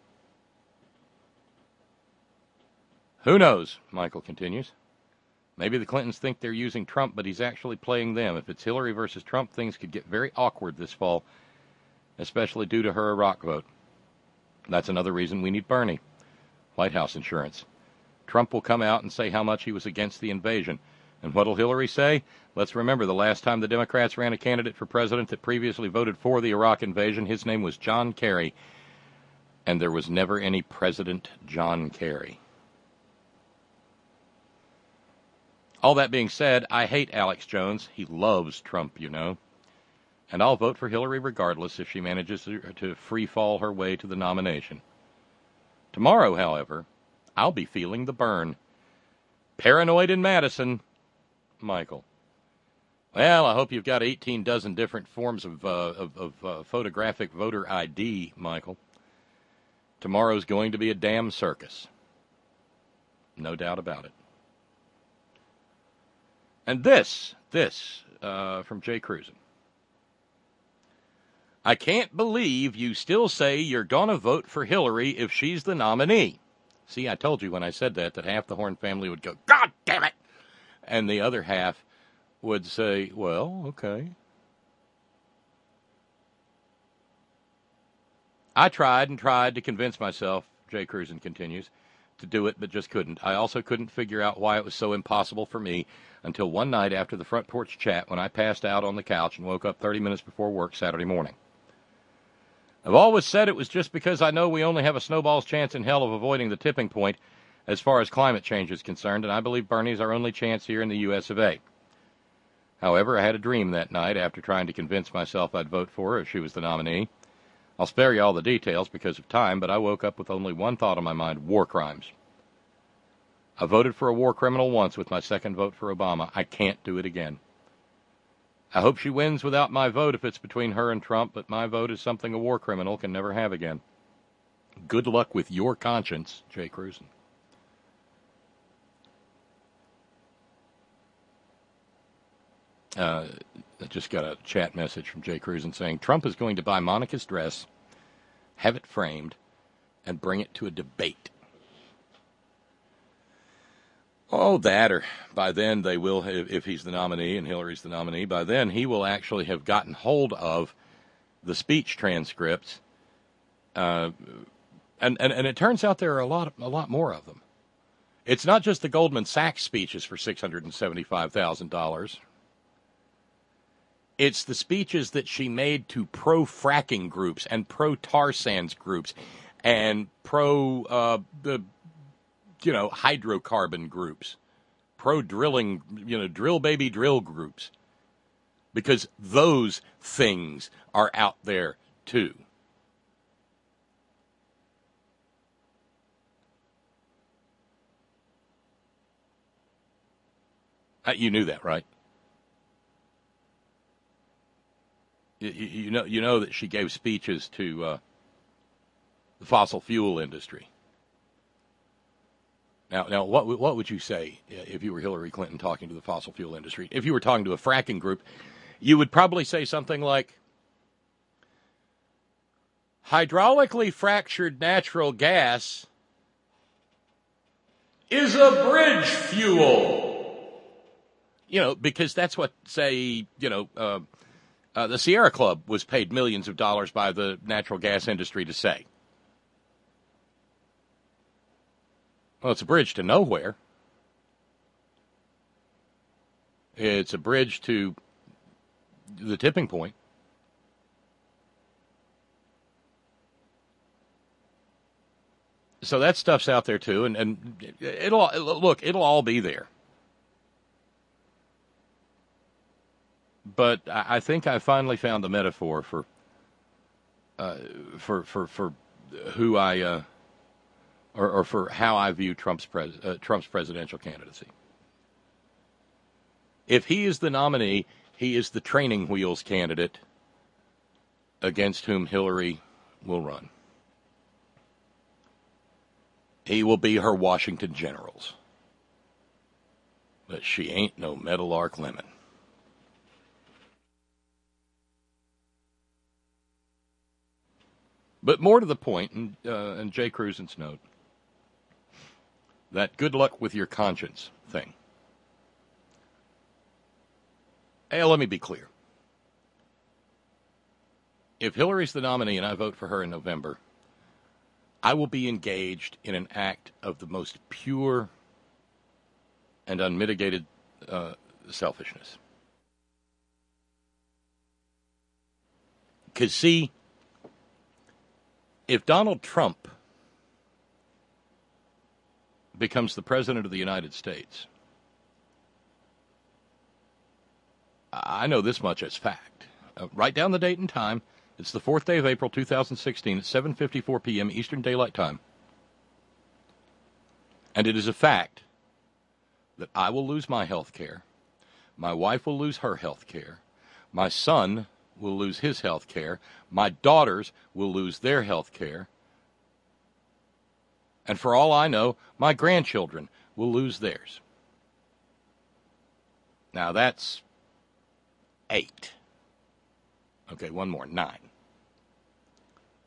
Who knows, Michael continues. Maybe the Clintons think they're using Trump, but he's actually playing them. If it's Hillary versus Trump, things could get very awkward this fall, especially due to her Iraq vote. That's another reason we need Bernie. White House insurance. Trump will come out and say how much he was against the invasion. And what'll Hillary say? Let's remember the last time the Democrats ran a candidate for president that previously voted for the Iraq invasion, his name was John Kerry. And there was never any President John Kerry. All that being said, I hate Alex Jones. He loves Trump, you know. And I'll vote for Hillary regardless if she manages to free fall her way to the nomination. Tomorrow, however, I'll be feeling the burn. Paranoid in Madison, Michael. Well, I hope you've got 18 dozen different forms of photographic voter ID, Michael. Tomorrow's going to be a damn circus. No doubt about it. And this from Jay Cruzen. I can't believe you still say you're going to vote for Hillary if she's the nominee. See, I told you when I said that half the Horn family would go, God damn it! And the other half would say, well, okay. I tried to convince myself, Jay Cruzen continues, to do it, but just couldn't. I also couldn't figure out why it was so impossible for me until one night after the front porch chat when I passed out on the couch and woke up 30 minutes before work Saturday morning. I've always said it was just because I know we only have a snowball's chance in hell of avoiding the tipping point as far as climate change is concerned, and I believe Bernie's our only chance here in the U.S. of A. However, I had a dream that night after trying to convince myself I'd vote for her if she was the nominee. I'll spare you all the details because of time, but I woke up with only one thought on my mind: war crimes. I voted for a war criminal once with my second vote for Obama. I can't do it again. I hope she wins without my vote if it's between her and Trump, but my vote is something a war criminal can never have again. Good luck with your conscience, Jay Cruzen. I just got a chat message from Jay Cruzen saying Trump is going to buy Monica's dress, have it framed, and bring it to a debate. Oh, that, or by then they will, if he's the nominee and Hillary's the nominee, by then he will actually have gotten hold of the speech transcripts. And it turns out there are a lot more of them. It's not just the Goldman Sachs speeches for $675,000. It's the speeches that she made to pro-fracking groups and pro-tar sands groups and hydrocarbon groups, pro-drilling, drill baby drill groups, because those things are out there too. You knew that, right? You know that she gave speeches to the fossil fuel industry. Now, what would you say if you were Hillary Clinton talking to the fossil fuel industry? If you were talking to a fracking group, you would probably say something like, hydraulically fractured natural gas is a bridge fuel. Because that's what, say, the Sierra Club was paid millions of dollars by the natural gas industry to say. Well, it's a bridge to nowhere. It's a bridge to the tipping point. So that stuff's out there too, and it'll all be there. But I think I finally found the metaphor for who I or for how I view Trump's presidential candidacy. If he is the nominee, he is the training wheels candidate against whom Hillary will run. He will be her Washington Generals. But she ain't no Meadowlark Lemon. But more to the point, and Jay Cruzen's note, that good luck with your conscience thing. Hey, let me be clear. If Hillary's the nominee and I vote for her in November, I will be engaged in an act of the most pure and unmitigated selfishness. Because, see, if Donald Trump becomes the president of the United States, I know this much as fact. Write down the date and time. It's the 4th day of April, 2016, at 7:54 p.m. Eastern Daylight Time. And it is a fact that I will lose my health care. My wife will lose her health care. My son will lose his health care. My daughters will lose their health care. And for all I know, my grandchildren will lose theirs. Now that's 8. Okay, one more, 9.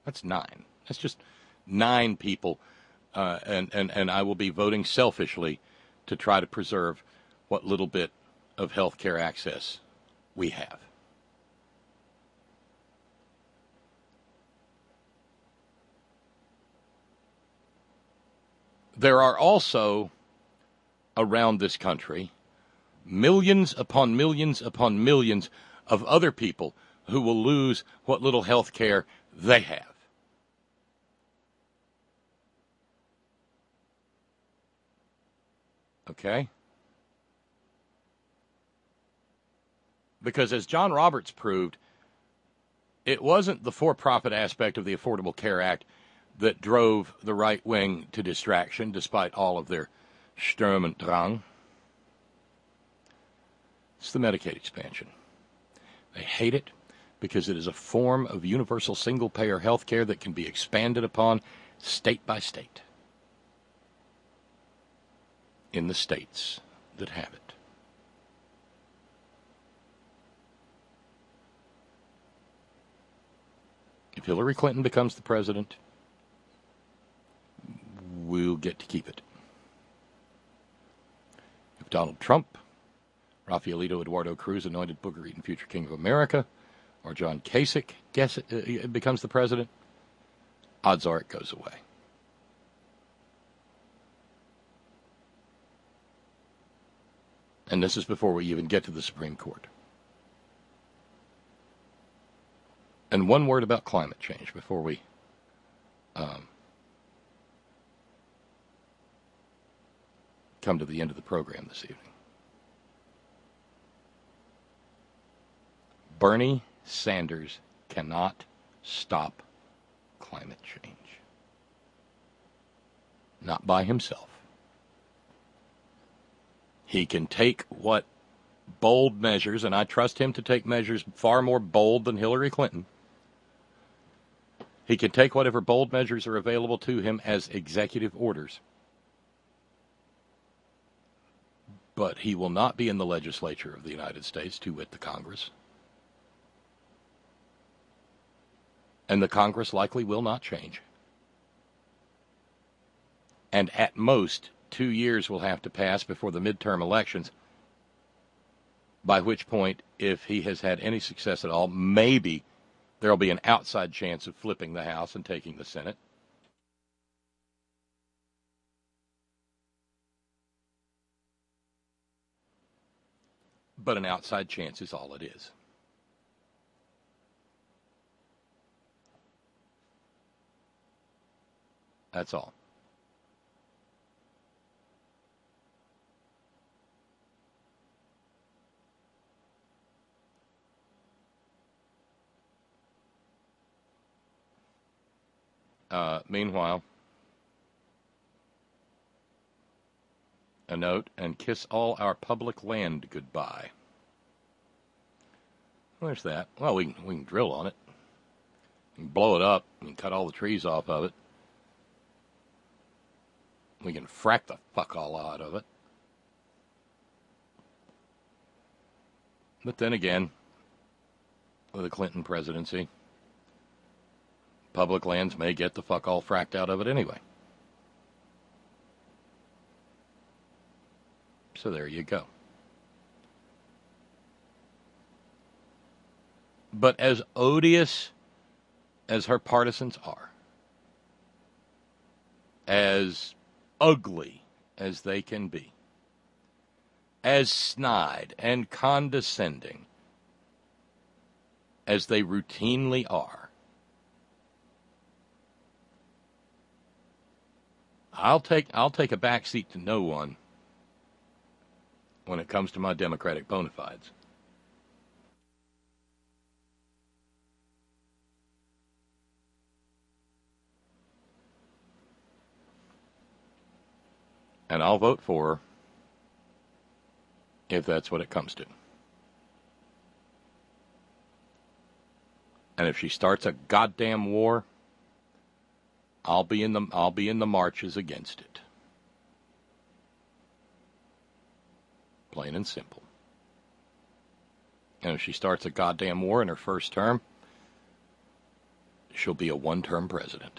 That's 9. That's just 9 people, and I will be voting selfishly to try to preserve what little bit of health care access we have. There are also, around this country, millions upon millions upon millions of other people who will lose what little health care they have. Okay? Because as John Roberts proved, it wasn't the for-profit aspect of the Affordable Care Act that drove the right wing to distraction, despite all of their Sturm und Drang. It's the Medicaid expansion. They hate it because it is a form of universal single-payer health care that can be expanded upon state by state in the states that have it. If Hillary Clinton becomes the president, we'll get to keep it. If Donald Trump, Rafaelito Eduardo Cruz, anointed Booker Eaton future King of America, or John Kasich becomes the president, odds are it goes away. And this is before we even get to the Supreme Court. And one word about climate change before we come to the end of the program this evening. Bernie Sanders cannot stop climate change. Not by himself. He can take what bold measures, and I trust him to take measures far more bold than Hillary Clinton. He can take whatever bold measures are available to him as executive orders. But he will not be in the legislature of the United States, to wit the Congress. And the Congress likely will not change. And at most, 2 years will have to pass before the midterm elections, by which point, if he has had any success at all, maybe there will be an outside chance of flipping the House and taking the Senate. But an outside chance is all it is. That's all. Meanwhile, a note, and kiss all our public land goodbye. Where's that? Well, we can drill on it. We can blow it up. We can cut all the trees off of it. We can frack the fuck all out of it. But then again, with the Clinton presidency, public lands may get the fuck all fracked out of it anyway. So there you go. But as odious as her partisans are, as ugly as they can be, as snide and condescending as they routinely are, I'll take a backseat to no one when it comes to my Democratic bona fides. And I'll vote for her if that's what it comes to. And if she starts a goddamn war, I'll be in the marches against it. Plain and simple. And if she starts a goddamn war in her first term, she'll be a one-term president.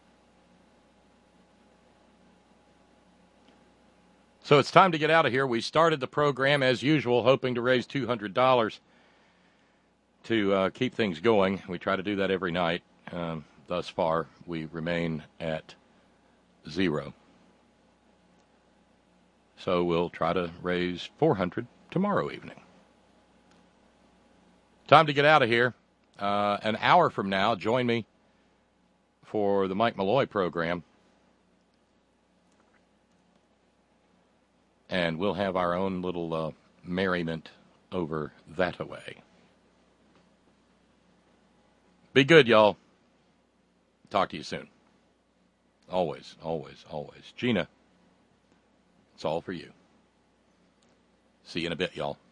So it's time to get out of here. We started the program, as usual, hoping to raise $200 to keep things going. We try to do that every night. Thus far, we remain at zero. So we'll try to raise $400 tomorrow evening. Time to get out of here. An hour from now, join me for the Mike Malloy program. And we'll have our own little merriment over that away. Be good, y'all. Talk to you soon. Always, always, always. Gina, it's all for you. See you in a bit, y'all.